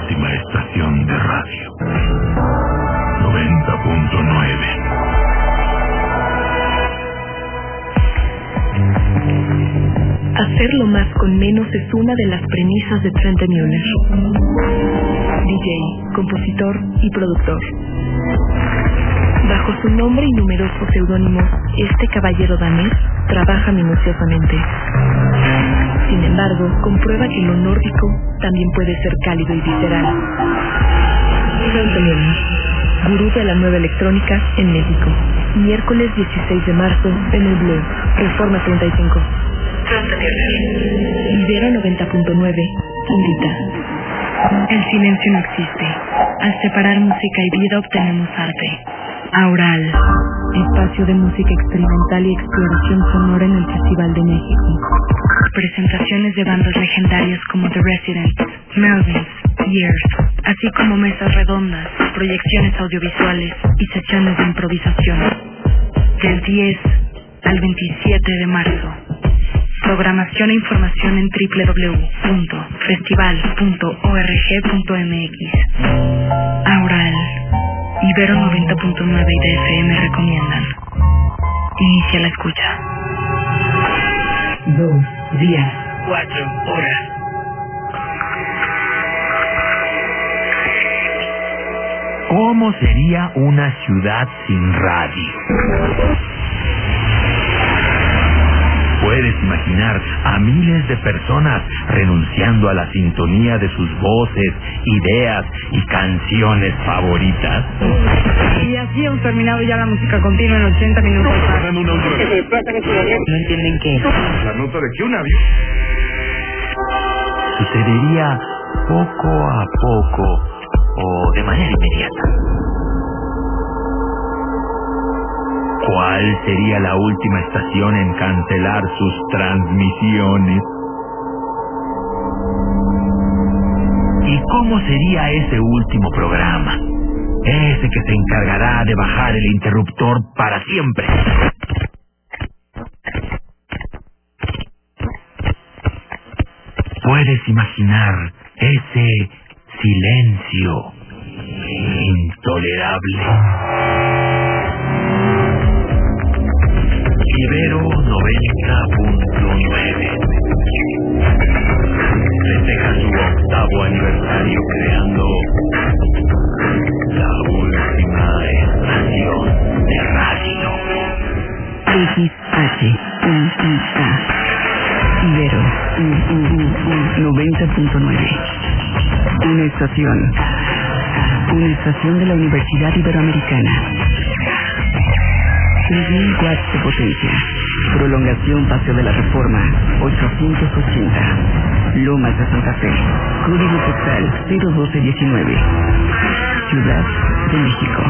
última estación de radio. 90.9. Hacerlo más con menos es una de las premisas de Trent Müller. DJ, compositor y productor. Bajo su nombre y numerosos seudónimos, este caballero danés trabaja minuciosamente. Sin embargo, comprueba que lo nórdico también puede ser cálido y visceral. Trent Müller, gurú de la nueva electrónica en México. Miércoles 16 de marzo en el Blue, Reforma 35. Ibero 90.9 invita. El silencio no existe. Al separar música y vida obtenemos arte. Aural, espacio de música experimental y exploración sonora en el Festival de México. Presentaciones de bandas legendarias como The Residents, Melvins, Years, así como mesas redondas, proyecciones audiovisuales y sesiones de improvisación. Del 10 al 27 de marzo. Programación e información en www.festival.org.mx. Aural, Ibero 90.9 y DFM recomiendan. Inicia la escucha. 2 días, 4 horas. ¿Cómo sería una ciudad sin radio? Puedes imaginar a miles de personas renunciando a la sintonía de sus voces, ideas y canciones favoritas. Y así hemos terminado ya la música continua en 80 minutos. No entienden qué. La nota de que un avión Sucedería poco a poco o de manera inmediata. ¿Cuál sería la última estación en cancelar sus transmisiones? ¿Y cómo sería ese último programa? Ese que se encargará de bajar el interruptor para siempre. ¿Puedes imaginar ese silencio intolerable? Ibero 90.9 festeja su 8º aniversario creando la última estación de radio. XHUIA Ibero 90.9. Una estación de la Universidad Iberoamericana. 3.000 watts de potencia. Prolongación Paseo de la Reforma 880. Lomas de Santa Fe. Código postal 01219. Ciudad de México.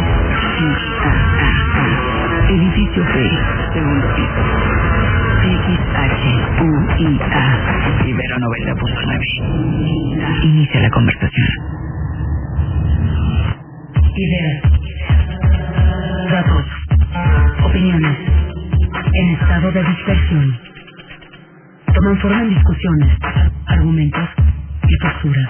Edificio P, segundo piso. XHUIA Ibero 90.9. Inicia la conversación. Ideas, datos, opiniones, en estado de dispersión. Toman forma en discusiones, argumentos y posturas.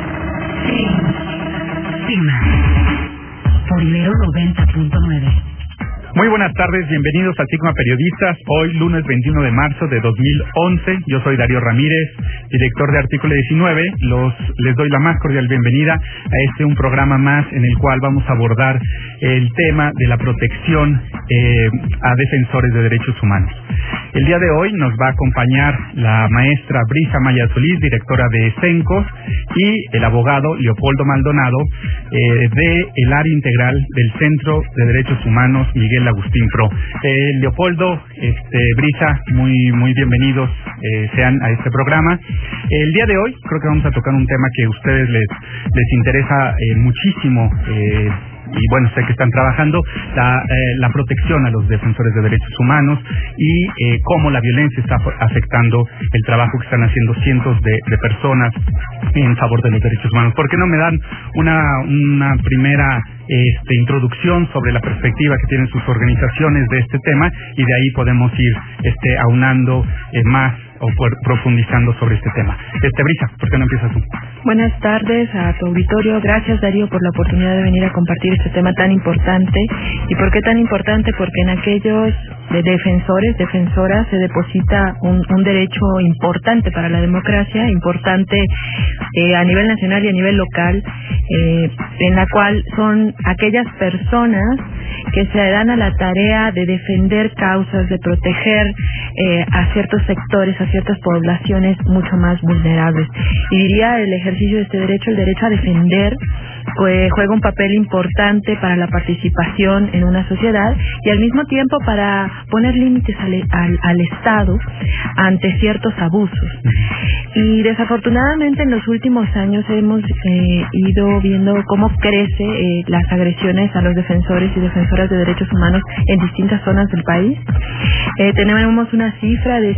Sigma, por Ibero 90.9. Muy buenas tardes, bienvenidos a Sigma Periodistas. Hoy, lunes 21 de marzo de 2011. Yo soy Darío Ramírez, director de Artículo 19. Les doy la más cordial bienvenida a un programa más en el cual vamos a abordar el tema de la protección a defensores de derechos humanos. El día de hoy nos va a acompañar la maestra Brisa Maya Solís, directora de CENCOS, y el abogado Leopoldo Maldonado, del área integral del Centro de Derechos Humanos Miguel Agustín Pro. Leopoldo, Brisa, muy bienvenidos sean a este programa. El día de hoy creo que vamos a tocar un tema que a ustedes les interesa muchísimo. Y bueno, sé que están trabajando la protección a los defensores de derechos humanos y cómo la violencia está afectando el trabajo que están haciendo cientos de personas en favor de los derechos humanos. ¿Por qué no me dan una primera introducción sobre la perspectiva que tienen sus organizaciones de este tema y de ahí podemos ir aunando más profundizando sobre este tema. Brisa, ¿por qué no empiezas tú? Buenas tardes a tu auditorio. Gracias, Darío, por la oportunidad de venir a compartir este tema tan importante. ¿Y por qué tan importante? Porque en aquellos defensoras se deposita un derecho importante para la democracia, importante a nivel nacional y a nivel local, en la cual son aquellas personas que se dan a la tarea de defender causas, de proteger a ciertos sectores, a ciertas poblaciones mucho más vulnerables. Y diría, el ejercicio de este derecho, el derecho a defender, pues juega un papel importante para la participación en una sociedad y al mismo tiempo para poner límites al Estado ante ciertos abusos. Y desafortunadamente en los últimos años hemos ido viendo cómo crece las agresiones a los defensores y defensoras de derechos humanos en distintas zonas del país. Tenemos una cifra de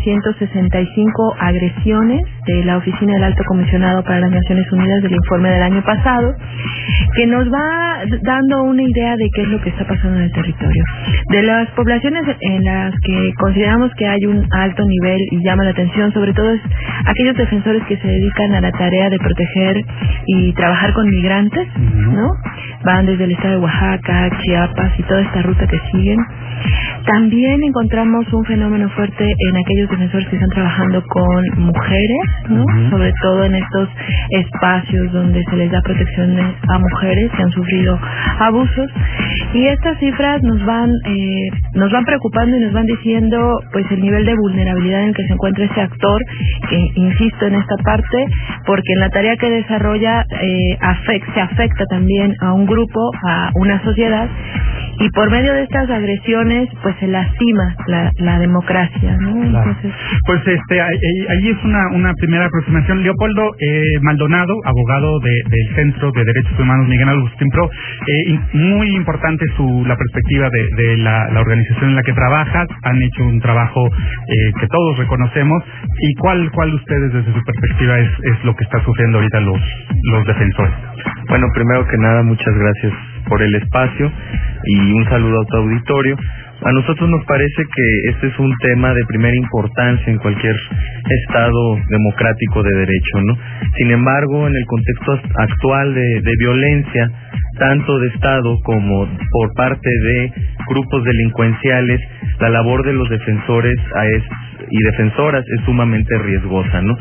165 agresiones de la Oficina del Alto Comisionado para las Naciones Unidas del informe del año pasado, que nos va dando una idea de qué es lo que está pasando en el territorio. De las poblaciones en las que consideramos que hay un alto nivel y llama la atención, sobre todo es aquellos defensores que se dedican a la tarea de proteger y trabajar con migrantes, ¿no? Van desde el estado de Oaxaca, Chiapas y toda esta ruta que siguen. También encontramos un fenómeno fuerte en aquellos defensores que están trabajando con mujeres, ¿no? Sobre todo en estos espacios donde se les da protección a mujeres que han sufrido abusos. Y estas cifras nos van preocupando y nos van diciendo pues el nivel de vulnerabilidad en el que se encuentra este actor, que insisto en esta parte, porque en la tarea que desarrolla se afecta también a un grupo, a una sociedad, y por medio de estas agresiones pues se lastima la democracia, ¿no? Claro. Entonces, pues ahí es una primera aproximación. Leopoldo Maldonado, abogado del Centro de Derechos Humanos Miguel Agustín Pro, muy importante la perspectiva de la organización en la que trabajas. Han hecho un trabajo que todos reconocemos. ¿Y cuál ustedes desde su perspectiva es lo que está sufriendo ahorita los defensores? Bueno, primero que nada, muchas gracias por el espacio y un saludo a tu auditorio. A nosotros nos parece que este es un tema de primera importancia en cualquier estado democrático de derecho, ¿no? Sin embargo, en el contexto actual de violencia, tanto de Estado como por parte de grupos delincuenciales, la labor de los defensores y defensoras es sumamente riesgosa, ¿no?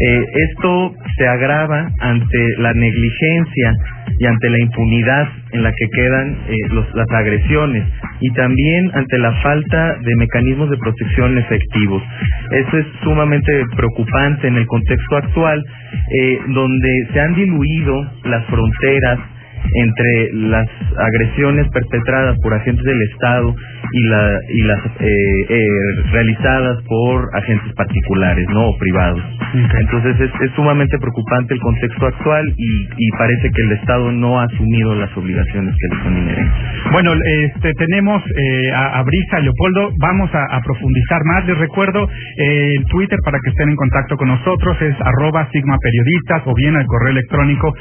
Esto se agrava ante la negligencia y ante la impunidad en la que quedan las agresiones, y también ante la falta de mecanismos de protección efectivos. Eso es sumamente preocupante en el contexto actual, donde se han diluido las fronteras entre las agresiones perpetradas por agentes del Estado y las realizadas por agentes particulares, ¿no? O privados. Okay. Entonces es sumamente preocupante el contexto actual y parece que el Estado no ha asumido las obligaciones que le son inherentes. Bueno, tenemos a Brisa, Leopoldo, vamos a profundizar más. Les recuerdo el Twitter para que estén en contacto con nosotros, es @sigmaperiodistas, o bien al correo electrónico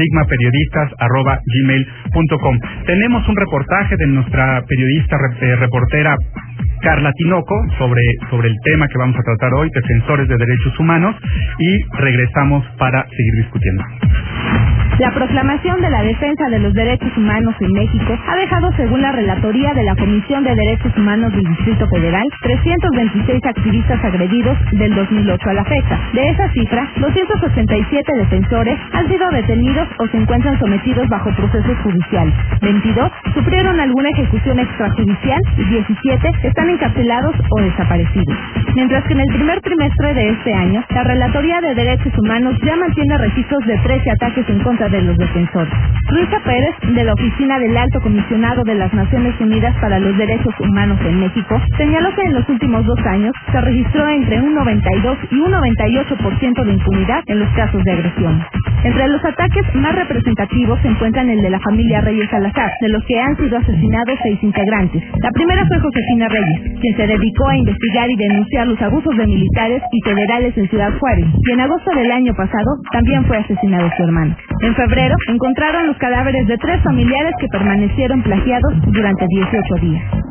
sigmaperiodistas@gmail.com. Tenemos un reportaje de nuestra periodista reportera Carla Tinoco sobre el tema que vamos a tratar hoy, defensores de derechos humanos, y regresamos para seguir discutiendo. La proclamación de la defensa de los derechos humanos en México ha dejado, según la relatoría de la Comisión de Derechos Humanos del Distrito Federal, 326 activistas agredidos del 2008 a la fecha. De esa cifra, 287 defensores han sido detenidos o se encuentran sometidos bajo procesos judiciales. 22 sufrieron alguna ejecución extrajudicial y 17 están encarcelados o desaparecidos. Mientras que en el primer trimestre de este año, la Relatoría de Derechos Humanos ya mantiene registros de 13 ataques en contra de los defensores. Luisa Pérez, de la Oficina del Alto Comisionado de las Naciones Unidas para los Derechos Humanos en México, señaló que en los últimos 2 años se registró entre un 92 y un 98% de impunidad en los casos de agresión. Entre los ataques más representativos se encuentran el de la familia Reyes Salazar, de los que han sido asesinados 6 integrantes. La primera fue Josefina Reyes, quien se dedicó a investigar y denunciar los abusos de militares y federales en Ciudad Juárez, y en agosto del año pasado también fue asesinado su hermano. En febrero encontraron los cadáveres de 3 familiares que permanecieron plagiados durante 18 días.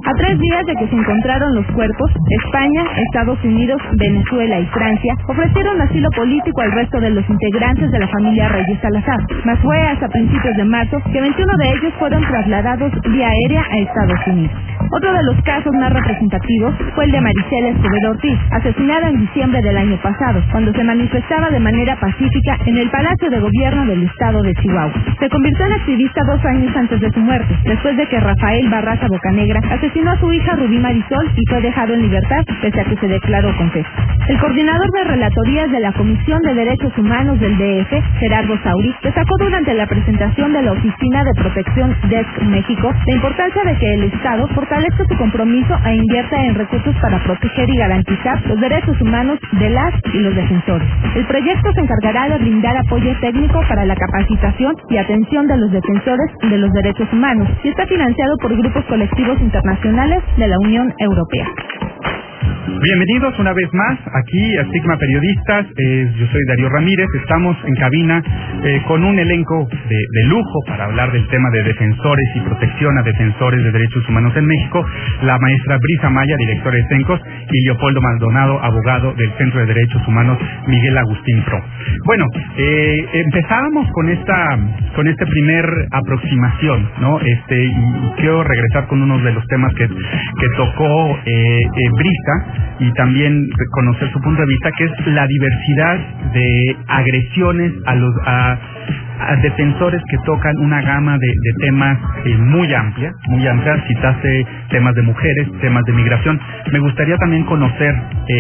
A 3 días de que se encontraron los cuerpos, España, Estados Unidos, Venezuela y Francia ofrecieron asilo político al resto de los integrantes de la familia Reyes Salazar, mas fue hasta principios de marzo que 21 de ellos fueron trasladados vía aérea a Estados Unidos. Otro de los casos más representativos fue el de Maricela Escobedo Ortiz, asesinada en diciembre del año pasado, cuando se manifestaba de manera pacífica en el Palacio de Gobierno del estado de Chihuahua. Se convirtió en activista 2 años antes de su muerte, después de que Rafael Barraza Bocanegra asesinó a su hija Rubí Marisol y fue dejado en libertad pese a que se declaró confeso. El coordinador de relatorías de la Comisión de Derechos Humanos del DF, Gerardo Sauri, destacó durante la presentación de la Oficina de Protección DESC México la importancia de que el Estado fortalezca su compromiso e invierta en recursos para proteger y garantizar los derechos humanos de las y los defensores. El proyecto se encargará de brindar apoyo técnico para la capacitación y atención de los defensores de los derechos humanos y está financiado por grupos colectivos internacionales de la Unión Europea. Bienvenidos una vez más aquí a Sigma Periodistas. Yo soy Darío Ramírez. Estamos en cabina con un elenco de lujo para hablar del tema de defensores y protección a defensores de derechos humanos en México. La maestra Brisa Maya, directora de CENCOS, y Leopoldo Maldonado, abogado del Centro de Derechos Humanos Miguel Agustín Pro. Bueno, empezábamos con esta primer aproximación, ¿no? Y quiero regresar con uno de los temas que tocó Brisa, y también conocer su punto de vista, que es la diversidad de agresiones a defensores que tocan una gama de temas muy amplia. Citaste temas de mujeres, temas de migración. Me gustaría también conocer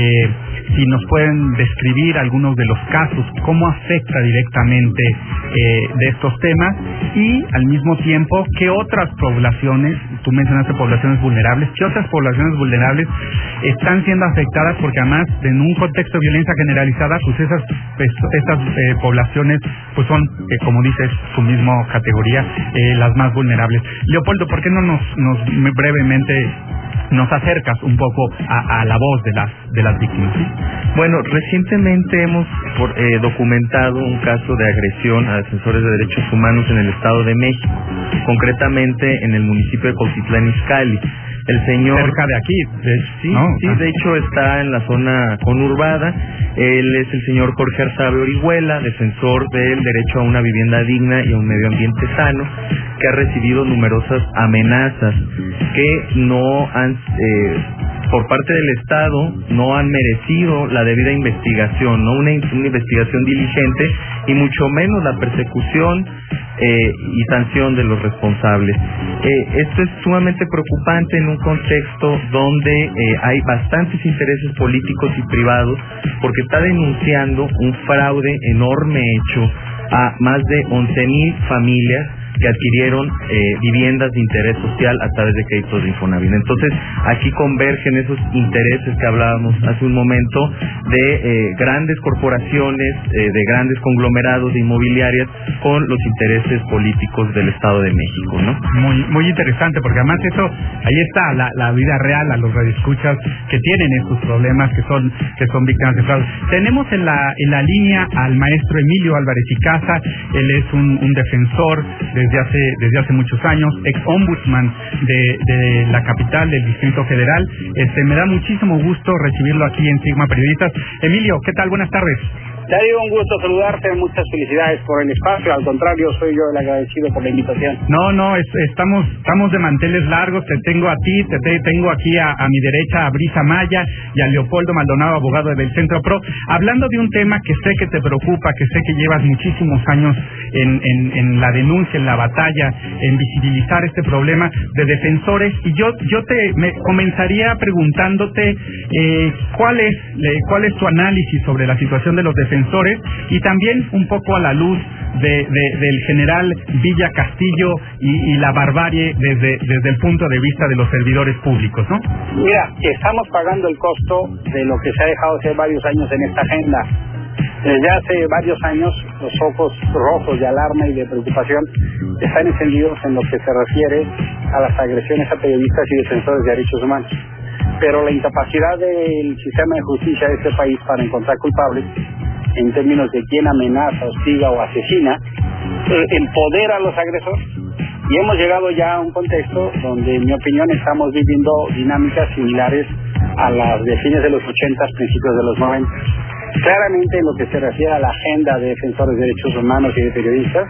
si nos pueden describir algunos de los casos, cómo afecta directamente de estos temas, y al mismo tiempo qué otras poblaciones, tú mencionaste poblaciones vulnerables, qué otras poblaciones vulnerables están siendo afectadas, porque además en un contexto de violencia generalizada, pues estas poblaciones pues son, como dices, su misma categoría, las más vulnerables. Leopoldo, ¿por qué no nos brevemente nos acercas un poco a la voz de las víctimas? ¿Sí? Bueno, recientemente hemos documentado un caso de agresión a defensores de derechos humanos en el Estado de México, concretamente en el municipio de Cuautitlán Izcalli. El señor, cerca de aquí, de hecho está en la zona conurbada. Él es el señor Jorge Arzabe Orihuela, defensor del derecho a una vivienda digna y a un medio ambiente sano, que ha recibido numerosas amenazas que no han, por parte del Estado, no han merecido la debida investigación, no una investigación diligente, y mucho menos la persecución y sanción de los responsables. Esto es sumamente preocupante en un contexto donde hay bastantes intereses políticos y privados, porque está denunciando un fraude enorme hecho a más de 11,000 familias que adquirieron viviendas de interés social a través de créditos de Infonavit. Entonces, aquí convergen esos intereses que hablábamos hace un momento de grandes corporaciones, de grandes conglomerados de inmobiliarias con los intereses políticos del Estado de México, ¿no? Muy interesante, porque además ahí está la vida real, a los radioescuchas que tienen estos problemas, que son víctimas de fraude. Tenemos en la línea al maestro Emilio Álvarez y Casa. Él es un defensor desde hace muchos años, ex ombudsman de la capital del Distrito Federal. Me da muchísimo gusto recibirlo aquí en Sigma Periodistas. Emilio, ¿qué tal? Buenas tardes. Darío, un gusto saludarte, muchas felicidades por el espacio, al contrario, soy yo el agradecido por la invitación. Estamos de manteles largos, te tengo a ti, te tengo aquí a mi derecha a Brisa Maya y a Leopoldo Maldonado, abogado del Centro Pro, hablando de un tema que sé que te preocupa, que sé que llevas muchísimos años en la denuncia, en la batalla, en visibilizar este problema de defensores, y yo me comenzaría preguntándote cuál es tu análisis sobre la situación de los defensores, y también un poco a la luz del general Villa Castillo y la barbarie desde el punto de vista de los servidores públicos, ¿no? Mira, estamos pagando el costo de lo que se ha dejado hace varios años en esta agenda. Desde hace varios años los focos rojos de alarma y de preocupación están encendidos en lo que se refiere a las agresiones a periodistas y defensores de derechos humanos. Pero la incapacidad del sistema de justicia de este país para encontrar culpables en términos de quién amenaza, hostiga o asesina, empodera a los agresores Y hemos llegado ya a un contexto donde, en mi opinión, estamos viviendo dinámicas similares a las de fines de los 80, principios de los 90. Claramente, en lo que se refiere a la agenda de defensores de derechos humanos y de periodistas,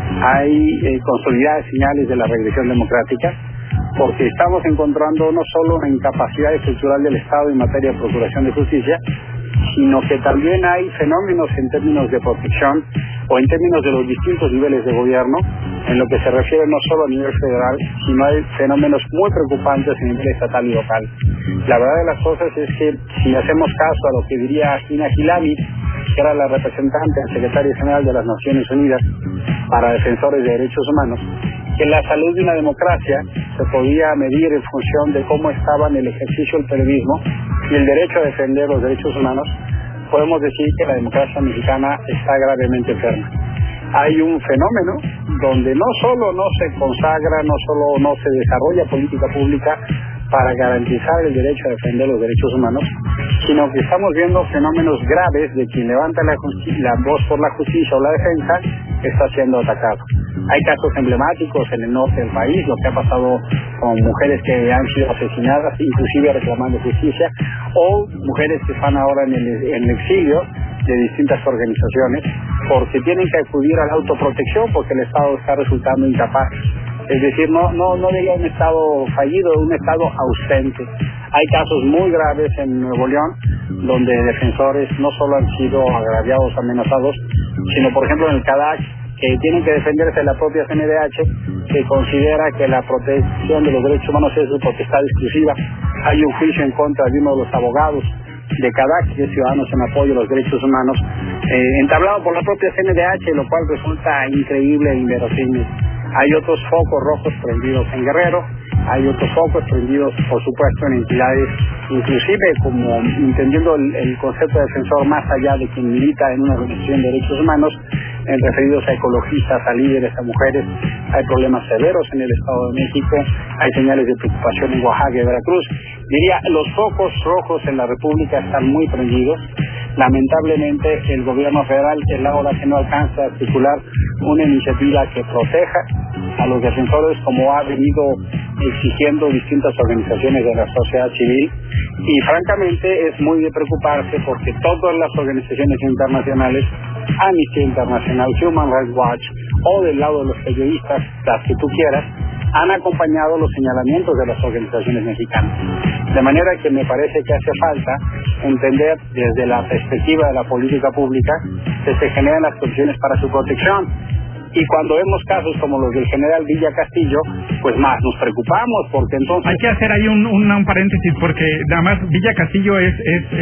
hay consolidadas señales de la regresión democrática, porque estamos encontrando no solo una incapacidad estructural del Estado en materia de procuración de justicia, sino que también hay fenómenos en términos de protección o en términos de los distintos niveles de gobierno, en lo que se refiere no solo a nivel federal, sino hay fenómenos muy preocupantes a nivel estatal y local. La verdad de las cosas es que, si hacemos caso a lo que diría Gina Gilani, que era la representante del secretario general de las Naciones Unidas para defensores de derechos humanos, que la salud de una democracia se podía medir en función de cómo estaban el ejercicio del periodismo y el derecho a defender los derechos humanos, podemos decir que la democracia mexicana está gravemente enferma. Hay un fenómeno donde no solo no se consagra, no solo no se desarrolla política pública para garantizar el derecho a defender los derechos humanos, sino que estamos viendo fenómenos graves de quien levanta la voz por la justicia o la defensa está siendo atacado. Hay casos emblemáticos en el norte del país, lo que ha pasado con mujeres que han sido asesinadas, inclusive reclamando justicia, o mujeres que están ahora en el exilio de distintas organizaciones, porque tienen que acudir a la autoprotección porque el Estado está resultando incapaz. Es decir, no diría un Estado fallido, un Estado ausente. Hay casos muy graves en Nuevo León, donde defensores no solo han sido agraviados, amenazados, sino, por ejemplo, en el CADAC, que tienen que defenderse de la propia CNDH, que considera que la protección de los derechos humanos es su potestad exclusiva. Hay un juicio en contra de uno de los abogados de CADAC, que es Ciudadanos en Apoyo a los Derechos Humanos, entablado por la propia CNDH, lo cual resulta increíble e inverosímil. Hay otros focos rojos prendidos en Guerrero, hay otros focos prendidos, por supuesto, en entidades, inclusive como entendiendo el concepto de defensor más allá de quien milita en una organización de derechos humanos, referidos a ecologistas, a líderes, a mujeres. Hay problemas severos en el Estado de México, hay señales de preocupación en Oaxaca y Veracruz. Diría, los focos rojos en la República están muy prendidos. Lamentablemente, el gobierno federal es la hora que no alcanza a articular una iniciativa que proteja a los defensores, como ha venido exigiendo distintas organizaciones de la sociedad civil, y francamente es muy de preocuparse porque todas las organizaciones internacionales, Amnesty International, Human Rights Watch, o del lado de los periodistas, las que tú quieras, han acompañado los señalamientos de las organizaciones mexicanas. De manera que me parece que hace falta entender desde la perspectiva de la política pública que se generan las condiciones para su protección. Y cuando vemos casos como los del general Villa Castillo, pues más nos preocupamos, porque entonces... Hay que hacer ahí un paréntesis, porque nada más Villa Castillo es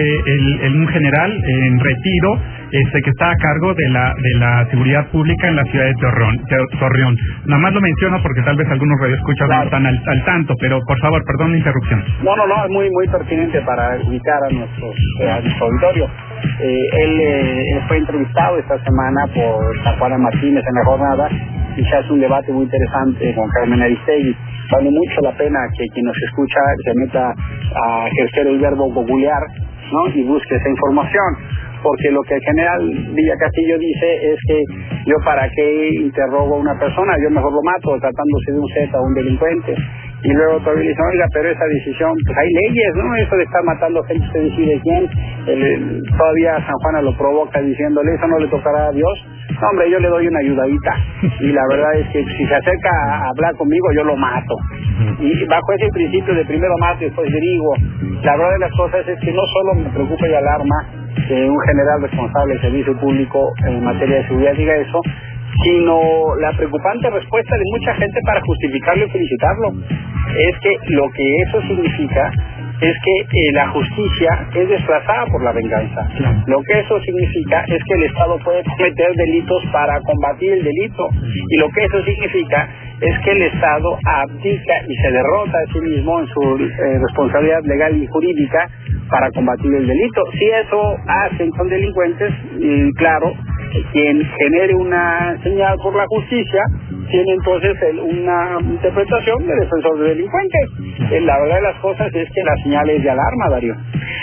un general en retiro, que está a cargo de la seguridad pública en la ciudad de Torreón. Nada más lo menciono porque tal vez algunos radioescuchas no están al tanto, pero por favor, perdón la interrupción. No, es muy pertinente para ubicar a nuestro auditorio. Él fue entrevistado esta semana por San Juana Martínez en La Jornada, y se hace un debate muy interesante con Carmen Aristegui. Vale mucho la pena que quien nos escucha se meta a ejercer el verbo googlear, ¿no? Y busque esa información, porque lo que el general Villa Castillo dice es que yo para qué interrogo a una persona, yo mejor lo mato tratándose de un Z o un delincuente. Y luego todavía dice, oiga, pero esa decisión, pues hay leyes, ¿no? Eso de estar matando gente, usted decide quién. Todavía San Juana lo provoca diciéndole, eso no le tocará a Dios. No, hombre, yo le doy una ayudadita. Y la verdad es que si se acerca a hablar conmigo, yo lo mato. Y bajo ese principio de primero mato y después dirigo, la verdad de las cosas es que no solo me preocupa y alarma que un general responsable del servicio público en materia de seguridad diga eso, sino la preocupante respuesta de mucha gente para justificarlo y felicitarlo. Es que lo que eso significa es que la justicia es desplazada por la venganza. Lo que eso significa es que el Estado puede cometer delitos para combatir el delito, y lo que eso significa es que el Estado abdica y se derrota a sí mismo en su responsabilidad legal y jurídica para combatir el delito. Si eso hacen con delincuentes, claro, quien genere una señal por la justicia tiene entonces una interpretación de defensor de delincuentes. La verdad de las cosas es que la señal es de alarma, Darío.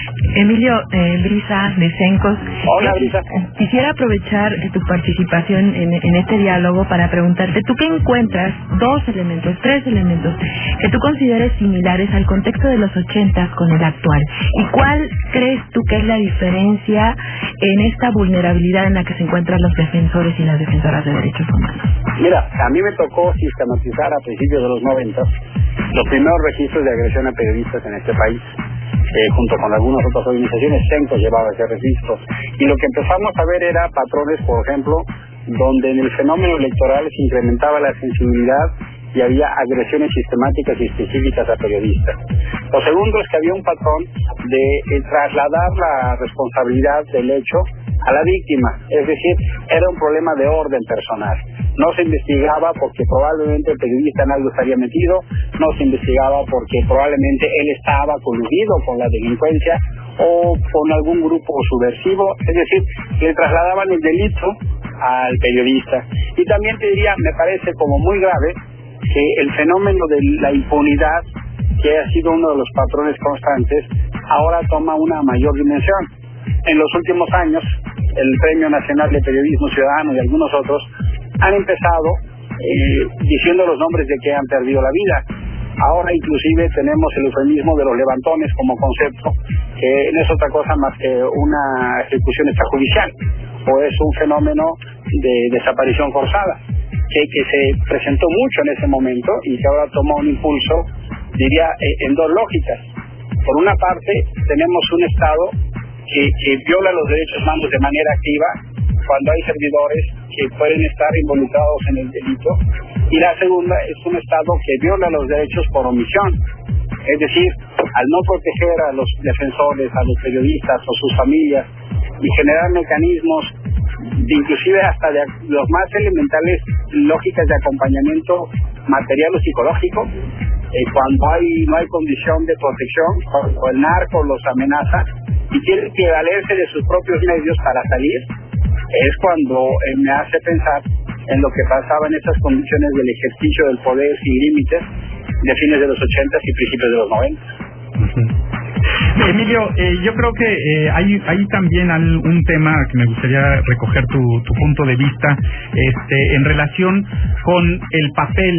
Emilio Brisa de Cencos. Hola, Brisa. Quisiera aprovechar tu participación en este diálogo para preguntarte, ¿tú qué encuentras? 2 elementos, 3 elementos que tú consideres similares al contexto de los 80 con el actual. ¿Y cuál crees tú que es la diferencia en esta vulnerabilidad en la que se encuentran los defensores y las defensoras de derechos humanos? Mira, a mí me tocó sistematizar a principios de los 90 los primeros registros de agresión a periodistas en este país. Junto con algunas otras organizaciones, Cencos llevaba ese registro. Y lo que empezamos a ver era patrones, por ejemplo, donde en el fenómeno electoral se incrementaba la sensibilidad y había agresiones sistemáticas y específicas a periodistas. Lo segundo es que había un patrón de trasladar la responsabilidad del hecho a la víctima, es decir, era un problema de orden personal. No se investigaba porque probablemente el periodista en algo estaría metido, no se investigaba porque probablemente él estaba coludido con la delincuencia o con algún grupo subversivo, es decir, le trasladaban el delito al periodista. Y también te diría, me parece como muy grave que el fenómeno de la impunidad, que ha sido uno de los patrones constantes, ahora toma una mayor dimensión. En los últimos años, el Premio Nacional de Periodismo Ciudadano y algunos otros han empezado diciendo los nombres de que han perdido la vida. Ahora inclusive tenemos el eufemismo de los levantones como concepto, que no es otra cosa más que una ejecución extrajudicial, o es un fenómeno de desaparición forzada, que se presentó mucho en ese momento y que ahora toma un impulso, diría, en dos lógicas. Por una parte, tenemos un Estado que viola los derechos humanos de manera activa cuando hay servidores que pueden estar involucrados en el delito, y la segunda es un Estado que viola los derechos por omisión, es decir, al no proteger a los defensores, a los periodistas o sus familias y generar mecanismos inclusive hasta de los más elementales lógicas de acompañamiento material o psicológico, cuando no hay condición de protección, cuando el narco los amenaza y tienen que valerse de sus propios medios para salir, es cuando me hace pensar en lo que pasaba en esas condiciones del ejercicio del poder sin límites de fines de los 80 y principios de los 90. Emilio, yo creo que hay también un tema que me gustaría recoger tu punto de vista en relación con el papel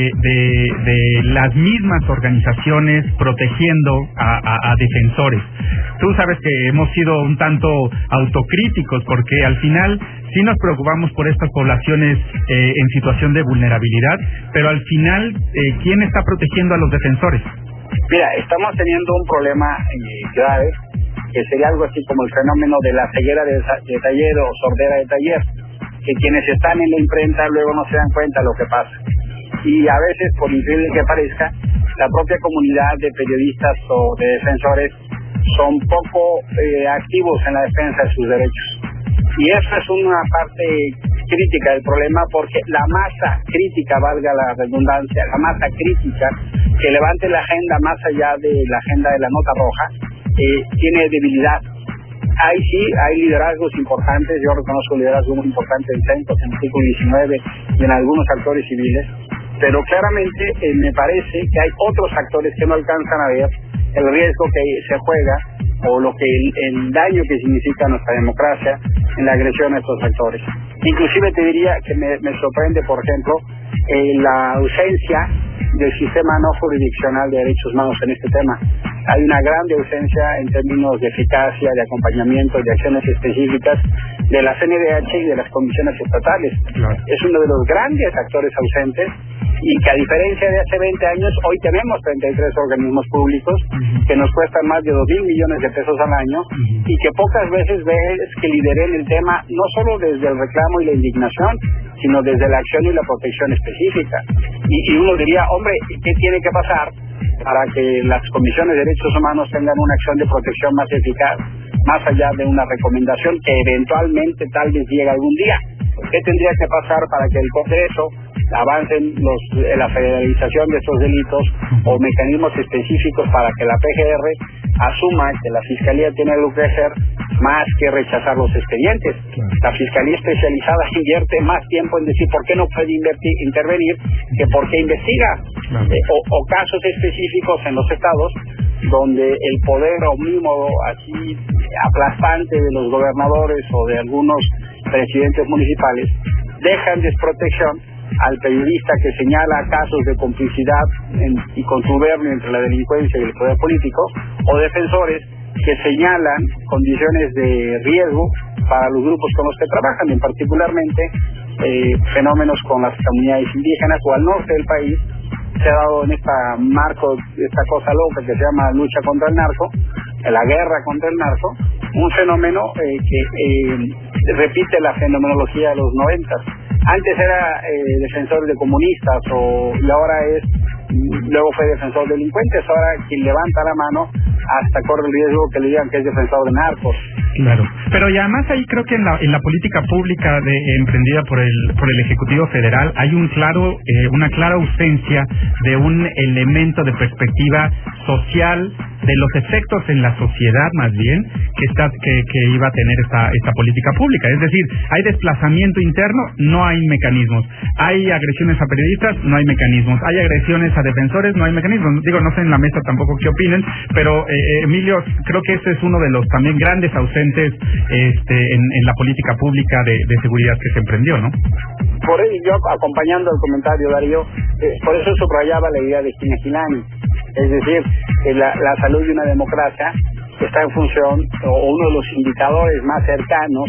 de las mismas organizaciones protegiendo a defensores. Tú sabes que hemos sido un tanto autocríticos porque al final sí nos preocupamos por estas poblaciones en situación de vulnerabilidad, pero al final, ¿quién está protegiendo a los defensores? Mira, estamos teniendo un problema grave, que sería algo así como el fenómeno de la ceguera de taller o sordera de taller, que quienes están en la imprenta luego no se dan cuenta de lo que pasa. Y a veces, por increíble que parezca, la propia comunidad de periodistas o de defensores son poco activos en la defensa de sus derechos. Y eso es una parte crítica del problema, porque la masa crítica, valga la redundancia, la masa crítica que levante la agenda más allá de la agenda de la nota roja, tiene debilidad. Hay liderazgos importantes, yo reconozco liderazgos muy importantes en Cencos, en el siglo XIX y en algunos actores civiles, pero claramente me parece que hay otros actores que no alcanzan a ver el riesgo que se juega o el daño que significa nuestra democracia en la agresión a estos actores. Inclusive te diría que me sorprende, por ejemplo, la ausencia del sistema no jurisdiccional de derechos humanos en este tema. Hay una grande ausencia en términos de eficacia, de acompañamiento, de acciones específicas de la CNDH y de las comisiones estatales. Claro. Es uno de los grandes actores ausentes y que, a diferencia de hace 20 años, hoy tenemos 33 organismos públicos que nos cuestan más de 2,000 millones de pesos al año y que pocas veces ves que lideren el tema no solo desde el reclamo y la indignación, sino desde la acción y la protección específica. Y uno diría, hombre, ¿qué tiene que pasar para que las comisiones de derechos humanos tengan una acción de protección más eficaz, más allá de una recomendación que eventualmente tal vez llegue algún día? ¿Qué tendría que pasar para que el Congreso avancen la federalización de estos delitos o mecanismos específicos para que la PGR asuma que la Fiscalía tiene algo que hacer más que rechazar los expedientes. La Fiscalía especializada invierte más tiempo en decir por qué no puede intervenir que por qué investiga. O casos específicos en los estados donde el poder omnímodo así aplastante de los gobernadores o de algunos presidentes municipales dejan desprotección al periodista que señala casos de complicidad y contubernio entre la delincuencia y el poder político, o defensores que señalan condiciones de riesgo para los grupos con los que trabajan, en particularmente fenómenos con las comunidades indígenas o al norte del país. Se ha dado en esta cosa loca que se llama lucha contra el narco, la guerra contra el narco, un fenómeno que repite la fenomenología de los 90. Antes era defensor de comunistas y ahora luego fue defensor de delincuentes. Ahora quien levanta la mano hasta corre el riesgo que le digan que es defensor de narcos. Claro, pero y además ahí creo que en la política pública emprendida por el Ejecutivo Federal hay una clara ausencia de un elemento de perspectiva social, de los efectos en la sociedad más bien que iba a tener esta política pública. Es decir, hay desplazamiento interno, no hay mecanismos. Hay agresiones a periodistas, no hay mecanismos. Hay agresiones a defensores, no hay mecanismos. Digo, no sé en la mesa tampoco qué opinen, pero Emilio, creo que ese es uno de los también grandes ausentes en la política pública de seguridad que se emprendió, ¿no? Por ello, yo acompañando el comentario, Darío, por eso subrayaba la idea de Gilani. Es decir, la salud de una democracia está en función, o uno de los indicadores más cercanos,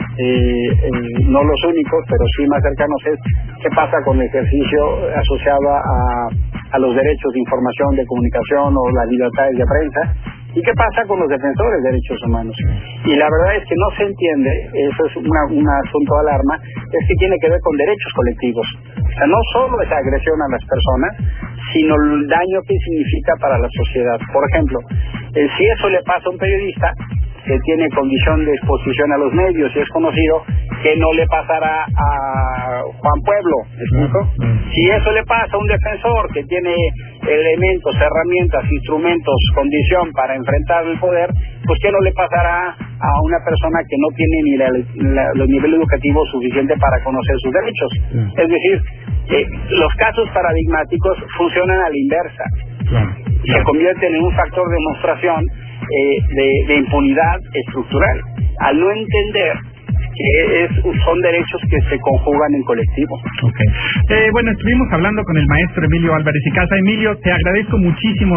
no los únicos, pero sí más cercanos, es qué pasa con el ejercicio asociado a los derechos de información, de comunicación o las libertades de prensa, y qué pasa con los defensores de derechos humanos. Y la verdad es que no se entiende, eso es un asunto de alarma, es que tiene que ver con derechos colectivos. O sea, no solo esa agresión a las personas, sino el daño que significa para la sociedad. Por ejemplo, si eso le pasa a un periodista que tiene condición de exposición a los medios y es conocido, que no le pasará a Juan Pueblo, ¿me explico? Si eso le pasa a un defensor que tiene elementos, herramientas, instrumentos, condición para enfrentar el poder, pues ¿qué no le pasará a una persona que no tiene ni el nivel educativo suficiente para conocer sus derechos? Es decir, los casos paradigmáticos funcionan a la inversa. Se convierten en un factor de demostración de impunidad estructural, al no entender que son derechos que se conjugan en colectivo. Bueno, estuvimos hablando con el maestro Emilio Álvarez y Casa. Emilio, te agradezco muchísimo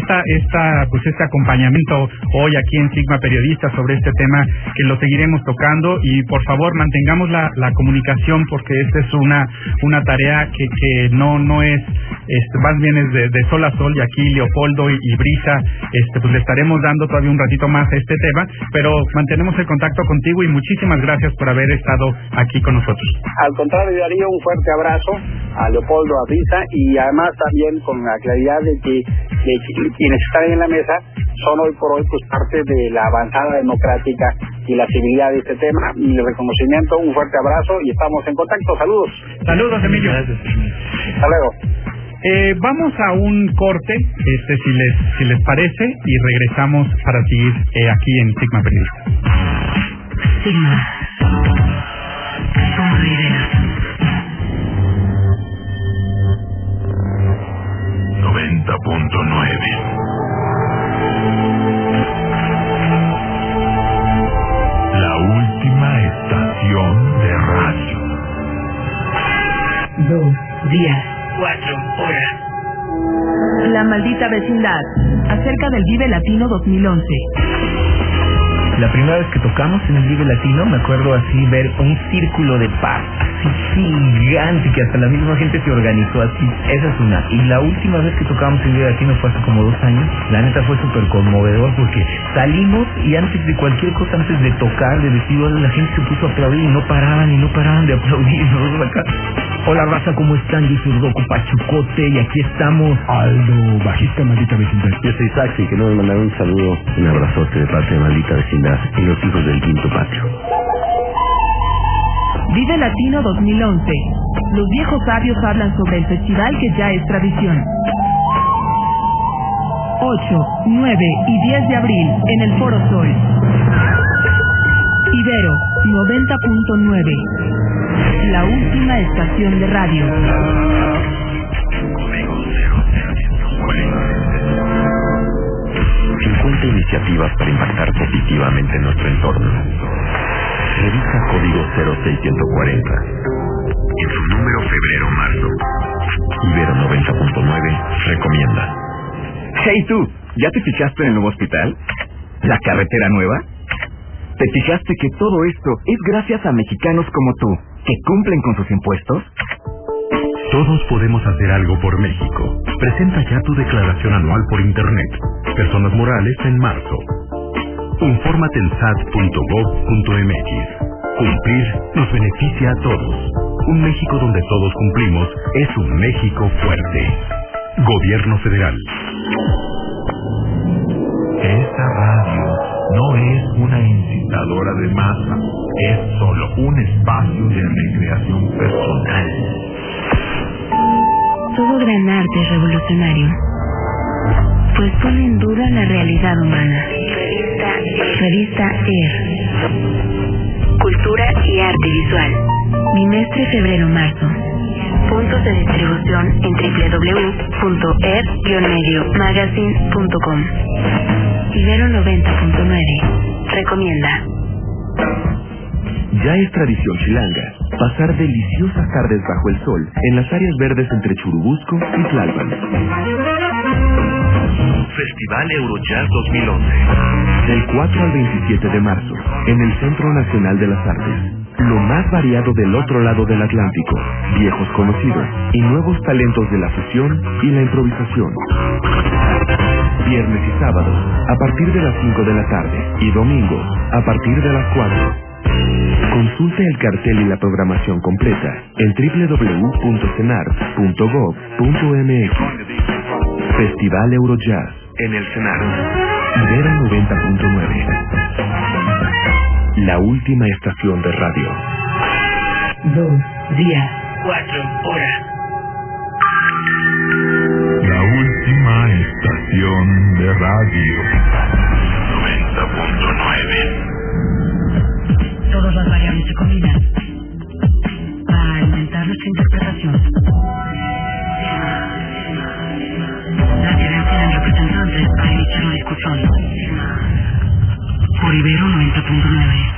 este acompañamiento hoy aquí en Sigma Periodista sobre este tema, que lo seguiremos tocando, y por favor mantengamos la comunicación, porque esta es una tarea que no es más bien es de sol a sol, y aquí Leopoldo y Brisa pues le estaremos dando todavía un ratito más a este tema, pero mantenemos el contacto contigo y muchísimas gracias por haber estado aquí con nosotros. Al contrario, Darío, un fuerte abrazo a Leopoldo, a Brisa, y además también con la claridad de que quienes están en la mesa son hoy por hoy pues parte de la avanzada democrática y la civilidad de este tema. Mi reconocimiento, un fuerte abrazo y estamos en contacto. Saludos. Saludos, Emilio. Gracias. Hasta luego. Vamos a un corte, si les parece, y regresamos para seguir aquí en Sigma Periodista. Sigma. Somos ideas. 90.9. La última estación de radio. 2 días. 4 horas. La maldita vecindad, acerca del Vive Latino 2011. La primera vez que tocamos en el Vive Latino, me acuerdo así ver un círculo de paz, así gigante, que hasta la misma gente se organizó así. Esa es una. Y la última vez que tocamos en el Vive Latino fue hace como 2 años. La neta fue súper conmovedor, porque salimos y antes de cualquier cosa, antes de tocar, de decir hola, la gente se puso a aplaudir y no paraban de aplaudir. Nosotros acá, hola raza, ¿cómo están? Yo soy Rocco Pachucote y aquí estamos. Aldo, bajista Maldita Vecindad. Yo soy Saxi, que no me mandaron un saludo, un abrazote de parte de Maldita Vecindad y los hijos del quinto patio. Vive Latino 2011. Los viejos sabios hablan sobre el festival que ya es tradición. 8, 9 y 10 de abril en el Foro Sol. Ibero 90.9, la última estación de radio. 50 iniciativas para impactar positivamente en nuestro entorno. Revisa Código 06140. En su número febrero-marzo. Ibero 90.9 recomienda. Hey tú, ¿ya te fijaste en el nuevo hospital? ¿La carretera nueva? ¿Te fijaste que todo esto es gracias a mexicanos como tú, que cumplen con sus impuestos? Todos podemos hacer algo por México. Presenta ya tu declaración anual por Internet. Personas morales en marzo. Infórmate en sat.gov.mx. Cumplir nos beneficia a todos. Un México donde todos cumplimos es un México fuerte. Gobierno Federal. Esta radio no es una incitadora de masa. Es solo un espacio de recreación personal. Todo gran arte es revolucionario, pues pone en duda la realidad humana. Revista Cultura y arte visual. Bimestre febrero-marzo. Puntos de distribución en www.er-magazine.com. Ibero 90.9. Recomienda. Ya es tradición chilanga pasar deliciosas tardes bajo el sol en las áreas verdes entre Churubusco y Tlalpan. Festival Eurojazz 2011. Del 4 al 27 de marzo, en el Centro Nacional de las Artes. Lo más variado del otro lado del Atlántico, viejos conocidos y nuevos talentos de la fusión y la improvisación. Viernes y sábados, a partir de las 5 de la tarde, y domingos, a partir de las 4. Consulte el cartel y la programación completa en www.cenar.gov.mx. Festival Eurojazz en el CENAR. Ibero 90.9. La última estación de radio. 2 días, 4 horas. La última estación de radio. 90.9. Todas las variables se combinan para alimentar nuestra interpretación. La diferencia en representantes para iniciar una discusión. Por Ibero 90.9.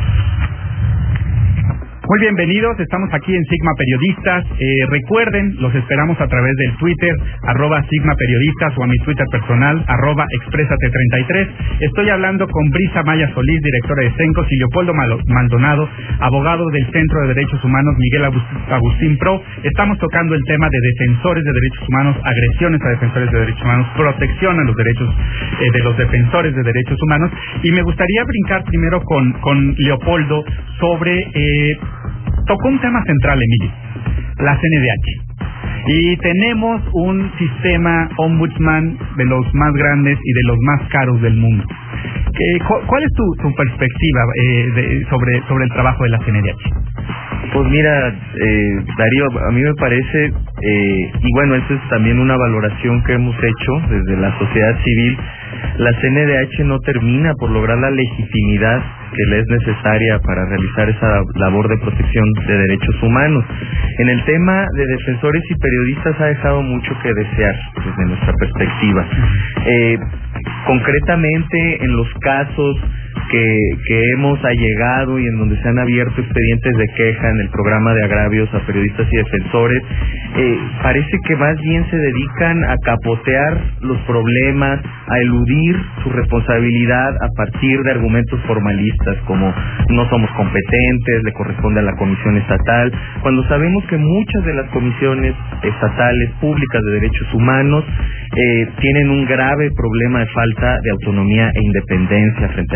Muy bienvenidos, estamos aquí en Sigma Periodistas. Recuerden, los esperamos a través del Twitter, @Sigma Periodistas, o a mi Twitter personal, @Exprésate33. Estoy hablando con Brisa Maya Solís, directora de CENCOS, y Leopoldo Maldonado, abogado del Centro de Derechos Humanos Miguel Agustín Pro. Estamos tocando el tema de defensores de derechos humanos, agresiones a defensores de derechos humanos, protección a los derechos de los defensores de derechos humanos. Y me gustaría brincar primero con Leopoldo sobre... tocó un tema central, Emilio, la CNDH. Y tenemos un sistema ombudsman de los más grandes y de los más caros del mundo. ¿Cuál es tu perspectiva sobre el trabajo de la CNDH? Pues mira, Darío, a mí me parece, y bueno, esa es también una valoración que hemos hecho desde la sociedad civil, la CNDH no termina por lograr la legitimidad que le es necesaria para realizar esa labor de protección de derechos humanos. En el tema de defensores y periodistas ha dejado mucho que desear desde nuestra perspectiva. Concretamente en los casos que hemos allegado y en donde se han abierto expedientes de queja en el programa de agravios a periodistas y defensores, parece que más bien se dedican a capotear los problemas, a eludir su responsabilidad a partir de argumentos formalistas como no somos competentes, le corresponde a la comisión estatal, cuando sabemos que muchas de las comisiones estatales públicas de derechos humanos tienen un grave problema de falta de autonomía e independencia frente al Ejecutivo.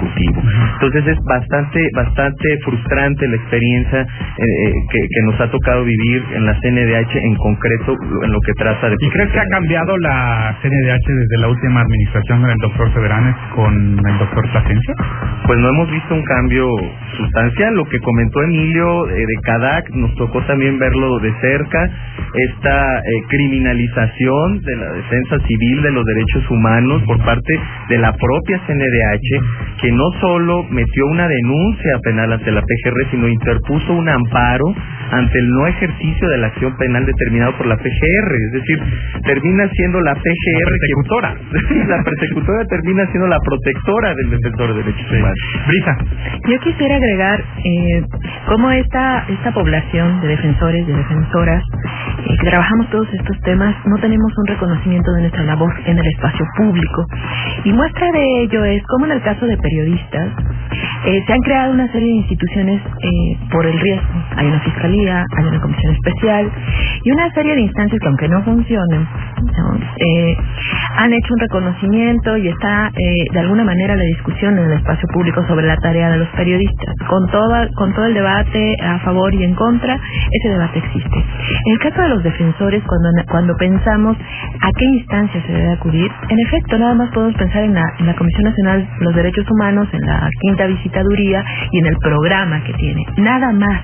Ejecutivo. Entonces es bastante frustrante la experiencia que nos ha tocado vivir en la CNDH, en concreto en lo que trata de... ¿Y crees que ha cambiado la CNDH desde la última administración del doctor Federanes con el doctor Plasencia? Pues no hemos visto un cambio sustancial. Lo que comentó Emilio de CADAC, nos tocó también verlo de cerca, esta criminalización de la defensa civil de los derechos humanos por parte de la propia CNDH, que no solo metió una denuncia penal ante la PGR, sino interpuso un amparo ante el no ejercicio de la acción penal determinado por la PGR. Es decir, termina siendo la PGR persecutora. La persecutora termina siendo la protectora del defensor de derechos humanos. Brisa. Yo quisiera agregar cómo esta población de defensores, de defensoras, que trabajamos todos estos temas, no tenemos un reconocimiento de nuestra labor en el espacio público. Y muestra de ello es cómo en el caso de periodistas se han creado una serie de instituciones por el riesgo. Hay una fiscalía, hay una comisión especial y una serie de instancias que, aunque no funcionen, han hecho un reconocimiento y está de alguna manera la discusión en el espacio público sobre la tarea de los periodistas. Con todo el debate a favor y en contra, ese debate existe. En el caso de los defensores, cuando pensamos a qué instancia se debe acudir, en efecto, nada más podemos pensar en la Comisión Nacional de los Derechos Humanos, en la quinta visitaduría y en el programa que tiene. Nada más.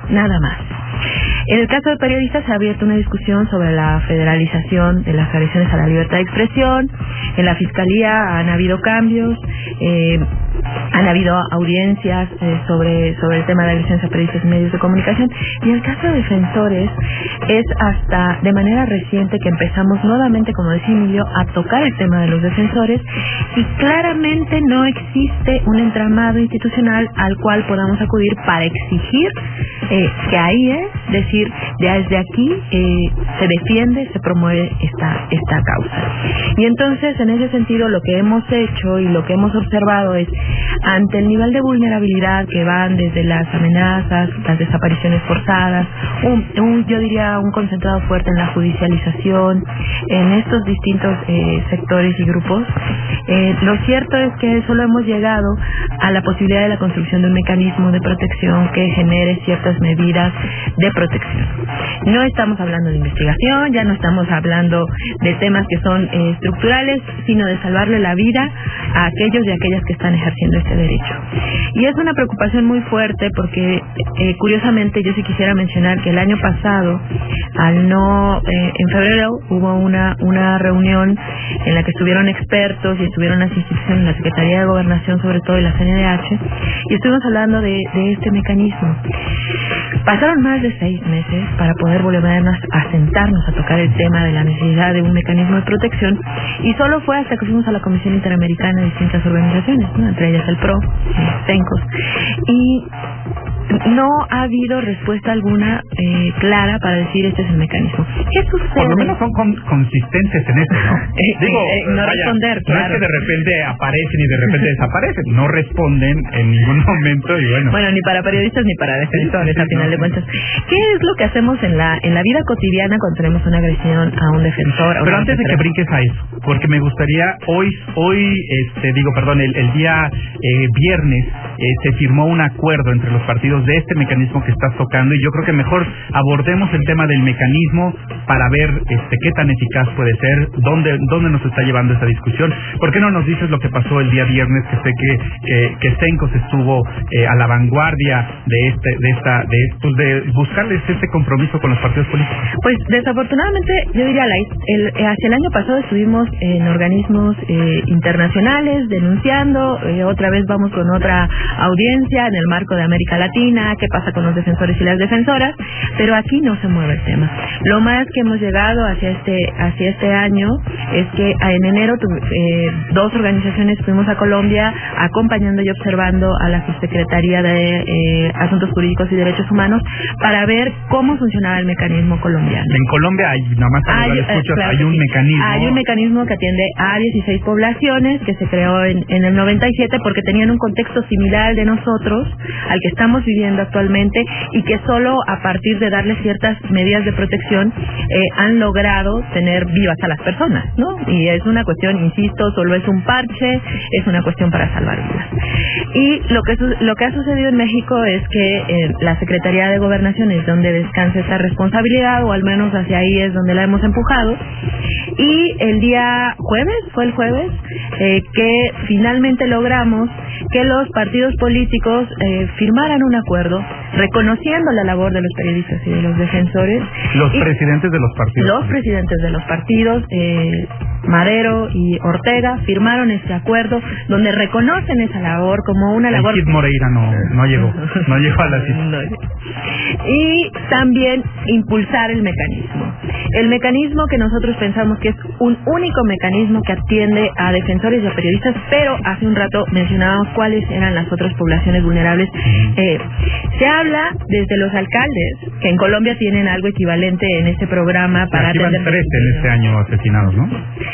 En el caso de periodistas se ha abierto una discusión sobre la federalización de las agresiones a la libertad de expresión. En la Fiscalía han habido cambios, han habido audiencias sobre el tema de agresiones a periodistas y medios de comunicación. Y en el caso de defensores es hasta de manera reciente que empezamos nuevamente, como decía Emilio, a tocar el tema de los defensores, y claramente no existe un entramado institucional al cual podamos acudir para exigir que ahí es decir, desde aquí se defiende, se promueve esta causa. Y entonces, en ese sentido, lo que hemos hecho y lo que hemos observado es, ante el nivel de vulnerabilidad que van desde las amenazas, las desapariciones forzadas, yo diría un concentrado fuerte en la judicialización, en estos distintos sectores y grupos, lo cierto es que solo hemos llegado a la posibilidad de la construcción de un mecanismo de protección que genere ciertas medidas de protección. No estamos hablando de investigación, ya no estamos hablando de temas que son estructurales, sino de salvarle la vida a aquellos y aquellas que están ejerciendo este derecho. Y es una preocupación muy fuerte porque, curiosamente, yo sí quisiera mencionar que el año pasado, en febrero, hubo una reunión en la que estuvieron expertos y estuvieron las instituciones, la Secretaría de Gobernación sobre todo y la CNDH, y estuvimos hablando de este mecanismo. Pasaron más de 6 meses para poder volvernos a sentarnos a tocar el tema de la necesidad de un mecanismo de protección, y solo fue hasta que fuimos a la Comisión Interamericana de distintas organizaciones, ¿no? Entre ellas el PRO, CENCOS, y no ha habido respuesta alguna clara para decir este es el mecanismo. ¿Qué sucede? Por lo menos son consistentes en eso, ¿no? No responder, claro. No es que de repente aparecen y de repente desaparecen, no responden en ningún momento y bueno. Ni para periodistas ni para defensores, a final de cuentas. ¿Qué es lo que hacemos en la vida cotidiana cuando tenemos una agresión a un defensor? Pero antes de que brinques a eso, porque me gustaría, el día viernes se firmó un acuerdo entre los partidos de este mecanismo que estás tocando, y yo creo que mejor abordemos el tema del mecanismo para ver qué tan eficaz puede ser, dónde nos está llevando esta discusión. ¿Por qué no nos dices lo que pasó el día viernes, que sé que CENCOS estuvo a la vanguardia de buscarles este compromiso con los partidos políticos? Pues desafortunadamente, yo diría, hacia el año pasado estuvimos en organismos internacionales denunciando, otra vez vamos con otra audiencia en el marco de América Latina, qué pasa con los defensores y las defensoras, pero aquí no se mueve el tema. Lo más que hemos llegado hacia este año es que en enero 2 organizaciones fuimos a Colombia acompañando y observando a la Subsecretaría de Asuntos Jurídicos y Derechos Humanos para ver cómo funcionaba el mecanismo colombiano. En Colombia hay un mecanismo. Hay un mecanismo que atiende a 16 poblaciones que se creó en el 97 porque tenían un contexto similar al de nosotros, al que estamos viviendo actualmente, y que solo a partir de darle ciertas medidas de protección han logrado tener vivas a las personas, ¿no? Y es una cuestión, insisto, solo es un parche, es una cuestión para salvar vidas. Y lo que ha sucedido en México es que la Secretaría de Gobernación es donde descansa esta responsabilidad, o al menos hacia ahí es donde la hemos empujado. Y el día jueves, fue el jueves, que finalmente logramos que los partidos políticos firmaran un acuerdo reconociendo la labor de los periodistas y de los defensores. Los presidentes de los partidos. Los presidentes de los partidos, Madero y Ortega, firmaron este acuerdo donde reconocen esa labor como una labor... Kid Moreira no llegó a la cita. Y también impulsar el mecanismo que nosotros pensamos que es un único mecanismo que atiende a defensores y a periodistas, pero hace un rato mencionábamos cuáles eran las otras poblaciones vulnerables. Se habla desde los alcaldes, que en Colombia tienen algo equivalente en este programa para atender... Aquí van 13 en este año asesinados, ¿no?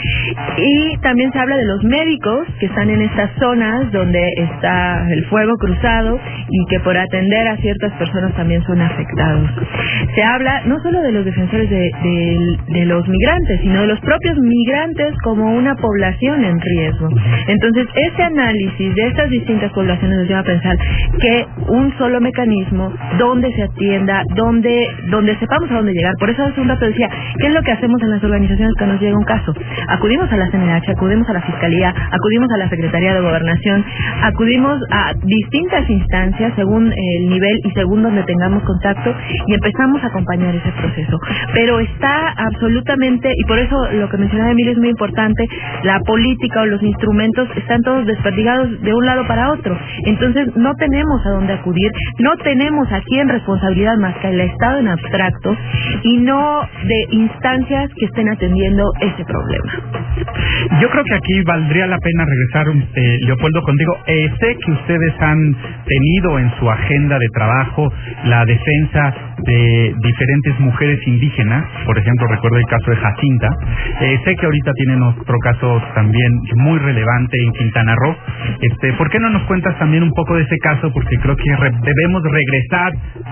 Y también se habla de los médicos que están en estas zonas donde está el fuego cruzado y que por atender a ciertas personas también son afectados. Se habla no solo de los defensores de los migrantes, sino de los propios migrantes como una población en riesgo. Entonces, ese análisis de estas distintas poblaciones nos lleva a pensar que un solo mecanismo donde se atienda, donde sepamos a dónde llegar. Por eso hace un rato decía, ¿qué es lo que hacemos en las organizaciones que nos llega un caso? Acudimos a la CNDH, acudimos a la Fiscalía, acudimos a la Secretaría de Gobernación, acudimos a distintas instancias según el nivel y según donde tengamos contacto, y empezamos a acompañar ese proceso. Pero está absolutamente, y por eso lo que mencionaba Emilio es muy importante, la política o los instrumentos están todos desperdigados de un lado para otro. Entonces no tenemos a dónde acudir, no tenemos a quién responsabilidad más que el Estado en abstracto, y no de instancias que estén atendiendo ese problema. Yo creo que aquí valdría la pena regresar, Leopoldo, contigo. Sé que ustedes han tenido en su agenda de trabajo la defensa de diferentes mujeres indígenas. Por ejemplo, recuerdo el caso de Jacinta. Sé que ahorita tienen otro caso también muy relevante en Quintana Roo. ¿Por qué no nos cuentas también un poco de ese caso? Porque creo que debemos regresar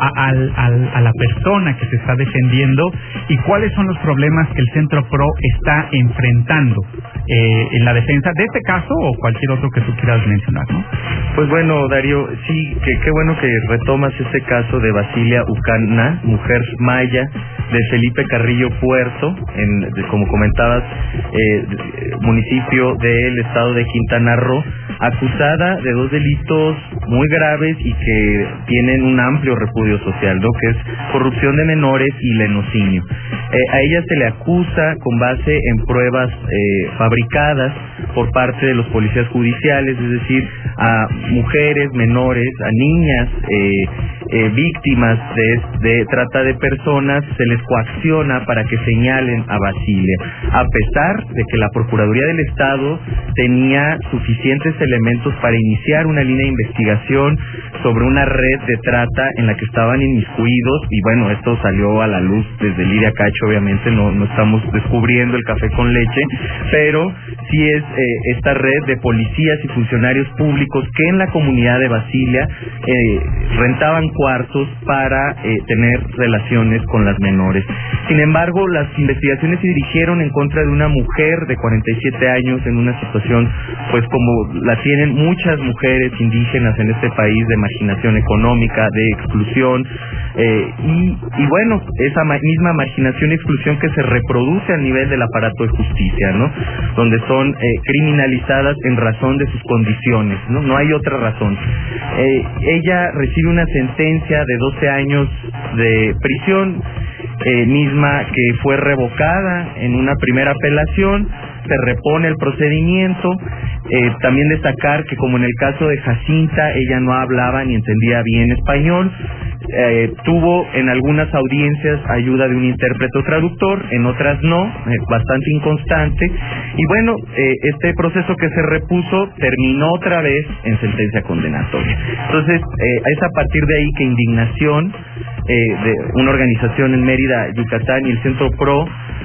a la persona que se está defendiendo y cuáles son los problemas que el Centro PRO está enfrentando en la defensa de este caso o cualquier otro que tú quieras mencionar, ¿no? Pues bueno, Darío, sí, qué bueno que retomas este caso de Basilia Ucana, mujer maya de Felipe Carrillo Puerto, como comentabas, municipio del estado de Quintana Roo, acusada de 2 delitos muy graves y que tienen un amplio repudio social, ¿no? Que es corrupción de menores y lenocinio. A ella se le acusa con base en pruebas fabricadas por parte de los policías judiciales, es decir, a mujeres, menores, a niñas víctimas de trata de personas, se les coacciona para que señalen a Basilia, a pesar de que la Procuraduría del Estado tenía suficientes elementos para iniciar una línea de investigación sobre una red de trata en la que estaban inmiscuidos, y bueno, esto salió a la luz desde Lidia Cacho, obviamente no estamos descubriendo el café con leche, pero sí es esta red de policías y funcionarios públicos que en la comunidad de Basilia rentaban cuartos para tener relaciones con las menores. Sin embargo, las investigaciones se dirigieron en contra de una mujer de 47 años en una situación, pues como la tienen muchas mujeres indígenas en este país, de marginación económica, de exclusión, y bueno, esa misma marginación y exclusión que se reproduce a nivel del aparato de justicia, ¿no? Donde son criminalizadas en razón de sus condiciones, no hay otra razón. Ella recibe una sentencia de 12 años de prisión, misma que fue revocada en una primera apelación. Se repone el procedimiento. También destacar que, como en el caso de Jacinta, ella no hablaba ni entendía bien español. Tuvo en algunas audiencias ayuda de un intérprete o traductor, en otras no, bastante inconstante. Y bueno, este proceso que se repuso terminó otra vez en sentencia condenatoria. Entonces, es a partir de ahí que Indignación, de una organización en Mérida, Yucatán, y el Centro PRO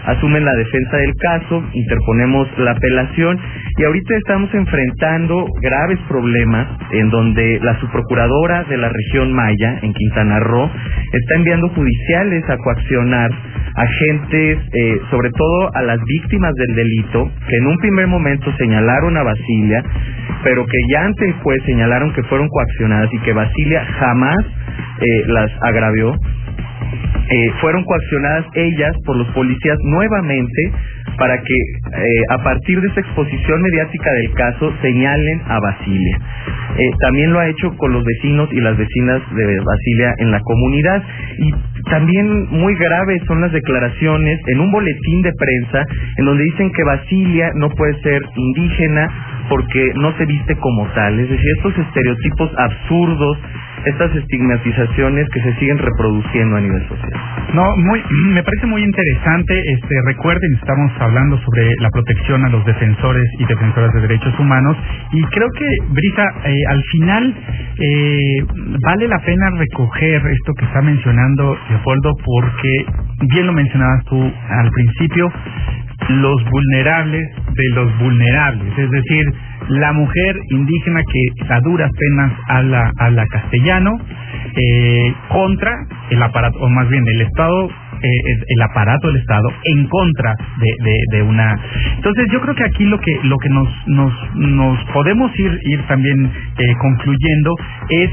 asumen la defensa del caso, interponemos la apelación y ahorita estamos enfrentando graves problemas en donde la subprocuradora de la región Maya, en Quintana Roo, está enviando judiciales a coaccionar agentes, sobre todo a las víctimas del delito, que en un primer momento señalaron a Basilia, pero que ya antes pues señalaron que fueron coaccionadas y que Basilia jamás las agravió. Fueron coaccionadas ellas por los policías nuevamente para que a partir de esa exposición mediática del caso señalen a Basilia. También lo ha hecho con los vecinos y las vecinas de Basilia en la comunidad. Y también muy graves son las declaraciones en un boletín de prensa en donde dicen que Basilia no puede ser indígena porque no se viste como tal. Es decir, estos estereotipos absurdos, estas estigmatizaciones que se siguen reproduciendo a nivel social. No, me parece muy interesante. Recuerden, estamos hablando sobre la protección a los defensores y defensoras de derechos humanos, y creo que, Brisa, al final vale la pena recoger esto que está mencionando Leopoldo, porque bien lo mencionabas tú al principio, los vulnerables de los vulnerables, es decir, la mujer indígena que a duras penas habla castellano, contra el aparato, o más bien el Estado, el aparato del Estado en contra de una. Entonces yo creo que aquí lo que nos podemos ir también concluyendo es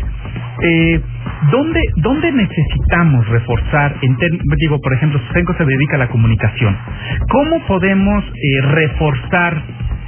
¿dónde necesitamos reforzar? Por ejemplo, Susenco se dedica a la comunicación. ¿Cómo podemos reforzar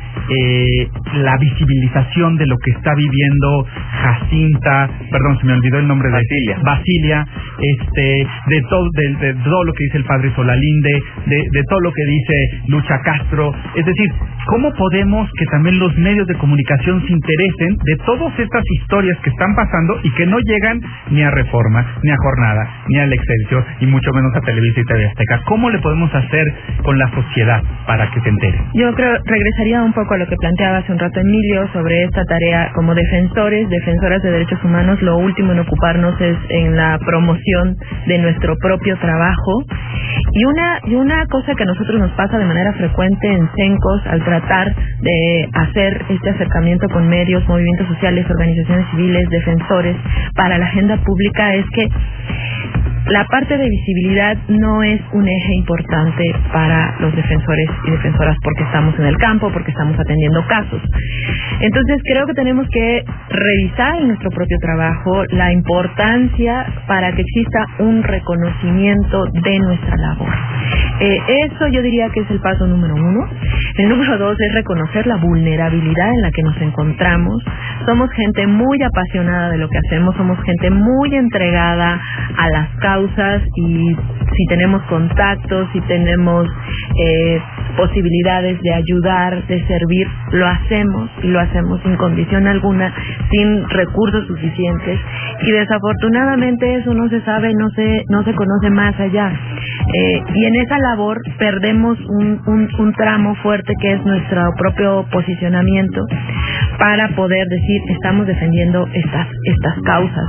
la visibilización de lo que está viviendo Jacinta, perdón, se me olvidó el nombre, Basilia, de todo lo que dice el padre Solalinde, de todo lo que dice Lucha Castro? Es decir, ¿cómo podemos que también los medios de comunicación se interesen de todas estas historias que están pasando y que no llegan ni a Reforma, ni a Jornada, ni al Excelsior, y mucho menos a Televisa y TV Azteca? ¿Cómo le podemos hacer con la sociedad para que se entere? Yo creo, regresaría un poco a lo que planteaba hace un rato Emilio sobre esta tarea como defensoras de derechos humanos. Lo último en ocuparnos es en la promoción de nuestro propio trabajo, y una cosa que a nosotros nos pasa de manera frecuente en CENCOS al tratar de hacer este acercamiento con medios, movimientos sociales, organizaciones civiles, defensores para la agenda pública, es que la parte de visibilidad no es un eje importante para los defensores y defensoras porque estamos en el campo, porque estamos atendiendo casos. Entonces creo que tenemos que revisar en nuestro propio trabajo la importancia para que exista un reconocimiento de nuestra labor. Eso yo diría que es el paso número 1. El número 2 es reconocer la vulnerabilidad en la que nos encontramos. Somos gente muy apasionada de lo que hacemos, somos gente muy entregada a las causas, y si tenemos contactos, si tenemos posibilidades de ayudar, de servir, lo hacemos, y lo hacemos sin condición alguna, sin recursos suficientes, y desafortunadamente eso no se sabe, no se conoce más allá, y en esa labor perdemos un tramo fuerte que es nuestro propio posicionamiento para poder decir estamos defendiendo estas causas.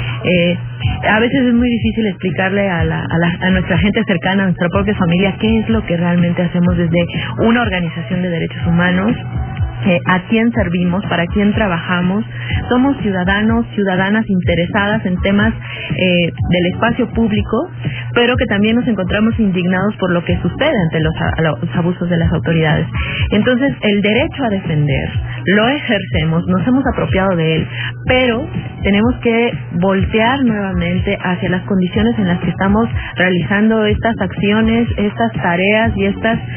A veces es muy difícil explicarle a nuestra gente cercana, a nuestra propia familia, qué es lo que realmente hacemos desde una organización de derechos humanos, a quién servimos, para quién trabajamos. Somos ciudadanas interesadas en temas del espacio público, pero que también nos encontramos indignados por lo que sucede ante los abusos de las autoridades. Entonces, el derecho a defender lo ejercemos, nos hemos apropiado de él, pero tenemos que voltear nuevamente hacia las condiciones en las que estamos realizando estas acciones, estas tareas y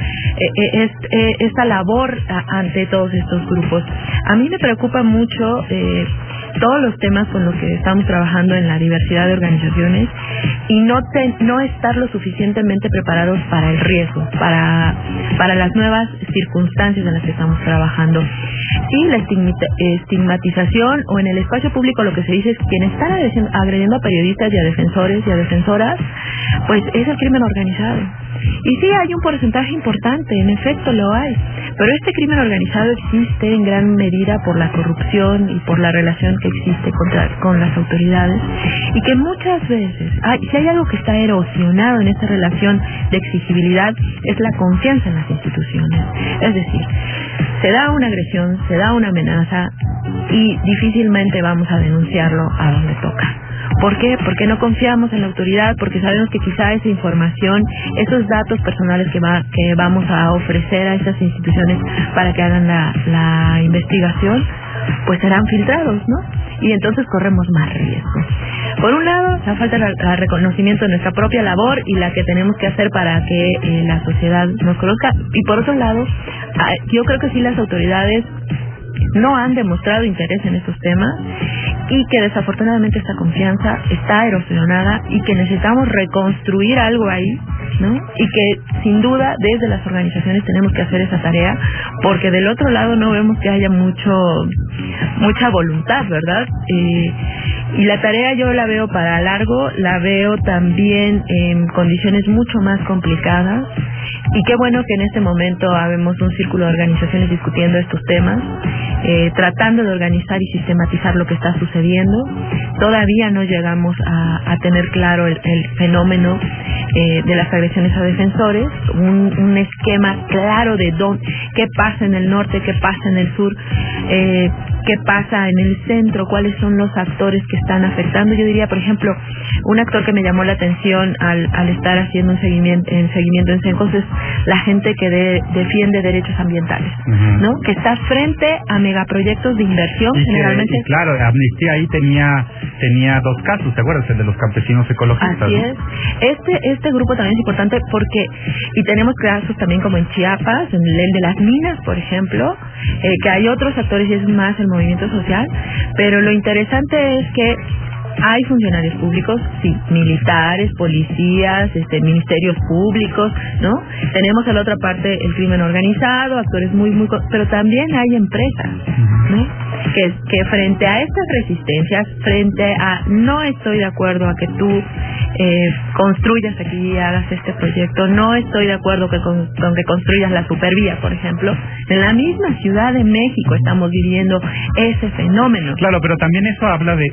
esta labor ante todos estos grupos. A mí me preocupa mucho todos los temas con los que estamos trabajando en la diversidad de organizaciones, y no estar lo suficientemente preparados para el riesgo, para las nuevas circunstancias en las que estamos trabajando. Sí, la estigmatización, o en el espacio público lo que se dice es que quienes están agrediendo a periodistas y a defensores y a defensoras, pues es el crimen organizado. Y sí, hay un porcentaje importante, en efecto lo hay, pero este crimen organizado existe en gran medida por la corrupción y por la relación que existe con las autoridades, y que muchas veces, si hay algo que está erosionado en esta relación de exigibilidad, es la confianza en las instituciones. Es decir, se da una agresión, se da una amenaza y difícilmente vamos a denunciarlo a donde toca. ¿Por qué? Porque no confiamos en la autoridad, porque sabemos que quizá esa información, esos datos personales que vamos a ofrecer a esas instituciones para que hagan la investigación, pues serán filtrados, ¿no? Y entonces corremos más riesgo. Por un lado, la falta de reconocimiento de nuestra propia labor y la que tenemos que hacer para que la sociedad nos conozca. Y por otro lado, yo creo que sí las autoridades no han demostrado interés en estos temas y que desafortunadamente esta confianza está erosionada y que necesitamos reconstruir algo ahí, ¿no? Y que sin duda desde las organizaciones tenemos que hacer esa tarea, porque del otro lado no vemos que haya mucha voluntad, ¿verdad? Y la tarea yo la veo para largo, la veo también en condiciones mucho más complicadas, y qué bueno que en este momento habemos un círculo de organizaciones discutiendo estos temas, tratando de organizar y sistematizar lo que está sucediendo. Todavía no llegamos a tener claro el fenómeno de las agresiones a defensores, un esquema claro de qué pasa en el norte, qué pasa en el sur, qué pasa en el centro, cuáles son los actores que están afectando. Yo diría, por ejemplo, un actor que me llamó la atención al estar haciendo un seguimiento en CENCOS es la gente que defiende derechos ambientales, ¿no? Que está frente a megaproyectos de inversión, generalmente. Y claro, Amnistía ahí tenía dos casos, ¿te acuerdas? El de los campesinos ecologistas. Así es. Este grupo también es importante porque, y tenemos casos también como en Chiapas, en el de las minas, por ejemplo, que hay otros actores y es más el movimiento social, pero lo interesante es que hay funcionarios públicos, sí, militares, policías, ministerios públicos, ¿no? Tenemos a la otra parte el crimen organizado, actores pero también hay empresas, ¿no? Que frente a estas resistencias, frente a no estoy de acuerdo a que tú construyas aquí y hagas este proyecto, no estoy de acuerdo con que construyas la supervía, por ejemplo, en la misma Ciudad de México estamos viviendo ese fenómeno. Claro, pero también eso habla de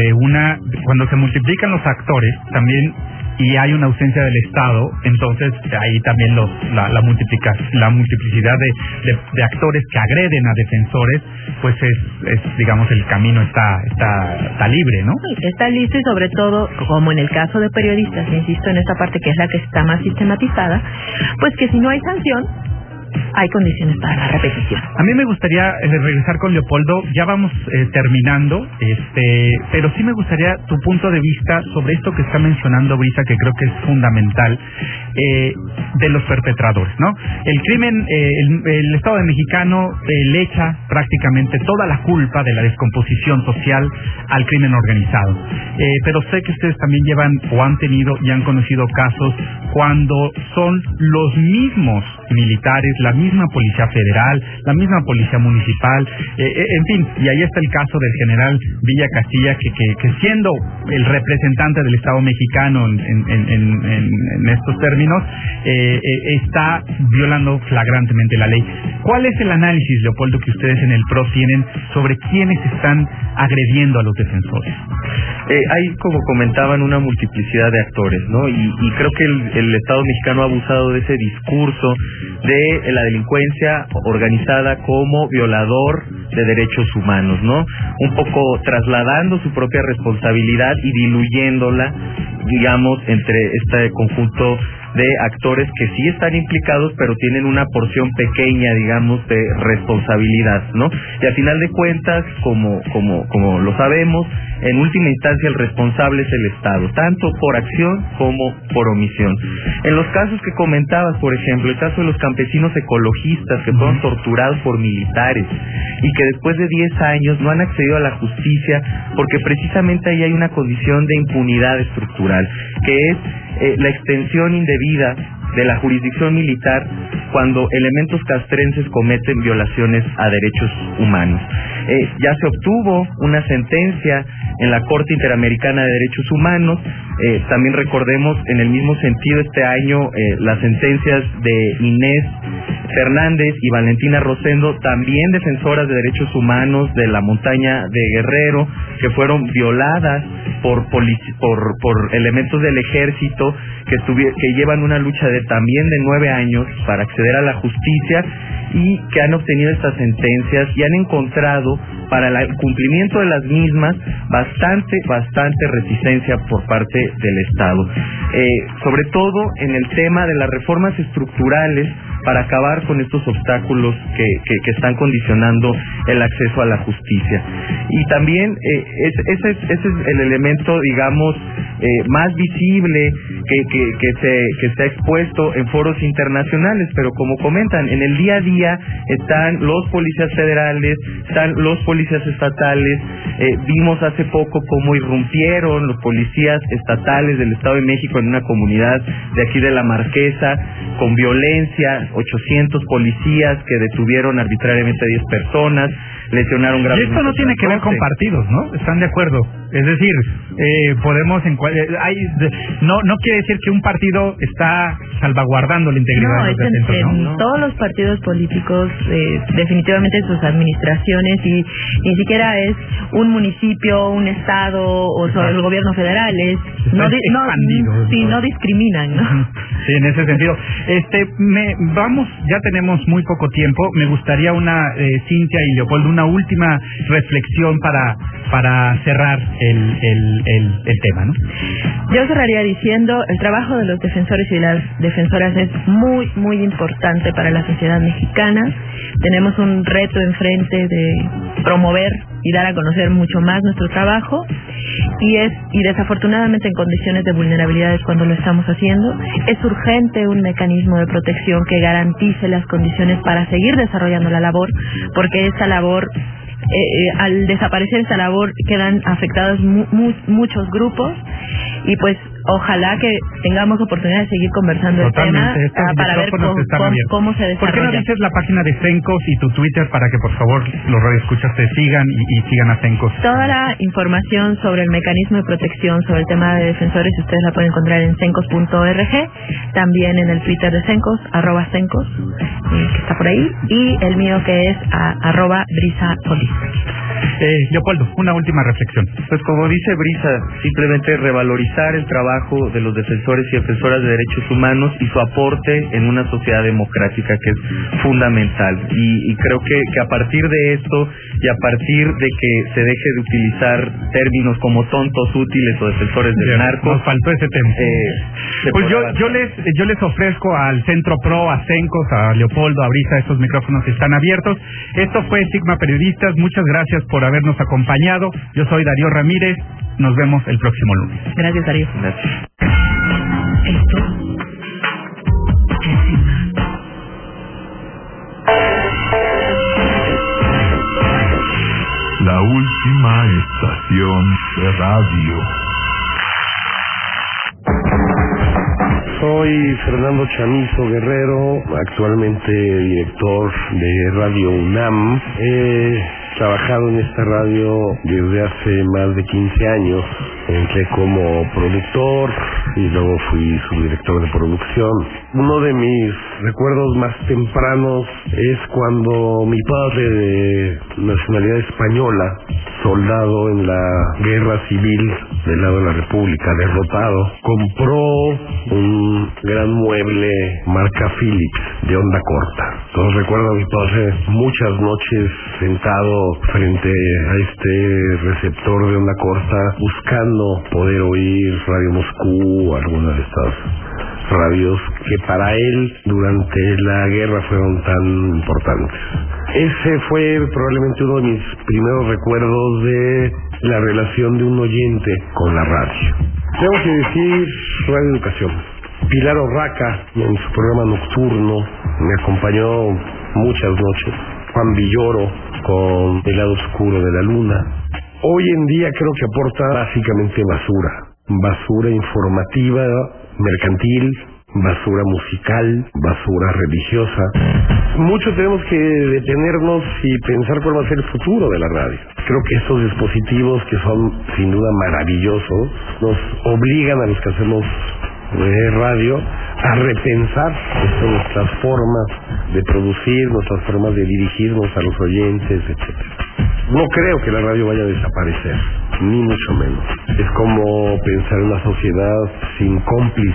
cuando se multiplican los actores, también, y hay una ausencia del Estado, entonces ahí también la multiplicidad de actores que agreden a defensores, pues es digamos, el camino está libre, ¿no? Está listo, y sobre todo, como en el caso de periodistas, insisto en esta parte que es la que está más sistematizada, pues que si no hay sanción, hay condiciones para la repetición. A mí me gustaría regresar con Leopoldo, ya vamos terminando, pero sí me gustaría tu punto de vista sobre esto que está mencionando Brisa, que creo que es fundamental, de los perpetradores, ¿no? El crimen, el Estado mexicano le echa prácticamente toda la culpa de la descomposición social al crimen organizado, pero sé que ustedes también llevan o han tenido y han conocido casos cuando son los mismos militares, la misma Policía Federal, la misma Policía Municipal, en fin, y ahí está el caso del general Villa Castilla, que siendo el representante del Estado mexicano en estos términos, está violando flagrantemente la ley. ¿Cuál es el análisis, Leopoldo, que ustedes en el PRO tienen sobre quiénes están agrediendo a los defensores? Hay, como comentaban, una multiplicidad de actores, ¿no? Y creo que el Estado mexicano ha abusado de ese discurso de la delincuencia organizada como violador de derechos humanos, ¿no? Un poco trasladando su propia responsabilidad y diluyéndola, digamos, entre este conjunto de actores que sí están implicados, pero tienen una porción pequeña, digamos, de responsabilidad, ¿no? Y al final de cuentas, como lo sabemos, en última instancia el responsable es el Estado, tanto por acción como por omisión. En los casos que comentabas, por ejemplo, el caso de los campesinos ecologistas que fueron torturados por militares y que después de 10 años no han accedido a la justicia porque precisamente ahí hay una condición de impunidad estructural, que es la extensión indebida de la jurisdicción militar cuando elementos castrenses cometen violaciones a derechos humanos. Ya se obtuvo una sentencia en la Corte Interamericana de Derechos Humanos. También recordemos en el mismo sentido este año las sentencias de Inés Fernández y Valentina Rosendo, también defensoras de derechos humanos de la montaña de Guerrero, que fueron violadas por elementos del ejército que llevan una lucha también de 9 años para acceder a la justicia, y que han obtenido estas sentencias y han encontrado para el cumplimiento de las mismas bastante reticencia por parte del Estado, sobre todo en el tema de las reformas estructurales para acabar con estos obstáculos que están condicionando el acceso a la justicia. Y también ese es el elemento, digamos, más visible que está expuesto en foros internacionales, pero como comentan, en el día a día están los policías federales, están los policías estatales. Vimos hace poco cómo irrumpieron los policías estatales del Estado de México en una comunidad de aquí de La Marquesa con violencia, 800 policías que detuvieron arbitrariamente a 10 personas, lesionaron gravemente. Y esto no tiene que ver con partidos, ¿no? ¿Están de acuerdo? Es decir, podemos no quiere decir que un partido está salvaguardando la integridad de los defensores, ¿no? En todos los partidos políticos, definitivamente sus administraciones, y ni siquiera es un municipio, un estado o sobre el gobierno federal, no discriminan, ¿no? Sí, en ese sentido. Ya tenemos muy poco tiempo. Me gustaría Cintia y Leopoldo, una última reflexión para cerrar el tema, ¿no? Yo cerraría diciendo, el trabajo de los defensores y las defensoras es muy, muy importante para la sociedad mexicana. Tenemos un reto enfrente de promover y dar a conocer mucho más nuestro trabajo, y desafortunadamente en condiciones de vulnerabilidades cuando lo estamos haciendo. Es urgente un mecanismo de protección que garantice las condiciones para seguir desarrollando la labor, porque esta labor, al desaparecer esta labor, quedan afectados muchos grupos, y pues ojalá que tengamos oportunidad de seguir conversando el tema para ver cómo se desarrolla. ¿Por qué no dices la página de CENCOS y tu Twitter para que por favor los radioescuchas te sigan y sigan a CENCOS? Toda la información sobre el mecanismo de protección, sobre el tema de defensores, ustedes la pueden encontrar en cencos.org, también en el Twitter de CENCOS, @CENCOS, que está por ahí, y el mío que es @BrisaOlis. Leopoldo, una última reflexión. Pues como dice Brisa, simplemente revalorizar el trabajo de los defensores y defensoras de derechos humanos y su aporte en una sociedad democrática, que es fundamental. Y creo que a partir de esto y a partir de que se deje de utilizar términos como tontos útiles o defensores del narco, nos faltó ese tema. Pues yo les ofrezco al Centro Pro, a CENCOS, a Leopoldo, a Brisa, estos micrófonos están abiertos. Esto fue Sigma Periodistas. Muchas gracias por habernos acompañado. Yo soy Darío Ramírez. Nos vemos el próximo lunes. Gracias, Darío. Gracias. Esto es Sigma. La última estación de radio. Soy Fernando Chamizo Guerrero, actualmente director de Radio UNAM. He trabajado en esta radio desde hace más de 15 años. Entré como productor y luego fui subdirector de producción. Uno de mis recuerdos más tempranos es cuando mi padre, de nacionalidad española, soldado en la guerra civil del lado de la República, derrotado, compró un gran mueble marca Philips de onda corta. Entonces recuerdo a mi padre muchas noches sentado frente a este receptor de onda corta buscando poder oír Radio Moscú o alguna de estas radios que para él durante la guerra fueron tan importantes. Ese fue probablemente uno de mis primeros recuerdos de la relación de un oyente con la radio. Tengo que decir Radio Educación. Pilar Orraca, en su programa nocturno, me acompañó muchas noches. Juan Villoro con El lado oscuro de la luna. Hoy en día creo que aporta básicamente basura informativa, mercantil, basura musical, basura religiosa. mucho tenemos que detenernos y pensar cuál va a ser el futuro de la radio. Creo que estos dispositivos, que son sin duda maravillosos, nos obligan a los que hacemos radio a repensar nuestras formas de producir, nuestras formas de dirigirnos a los oyentes, etcétera. No creo que la radio vaya a desaparecer, ni mucho menos. Es como pensar en una sociedad sin cómplices.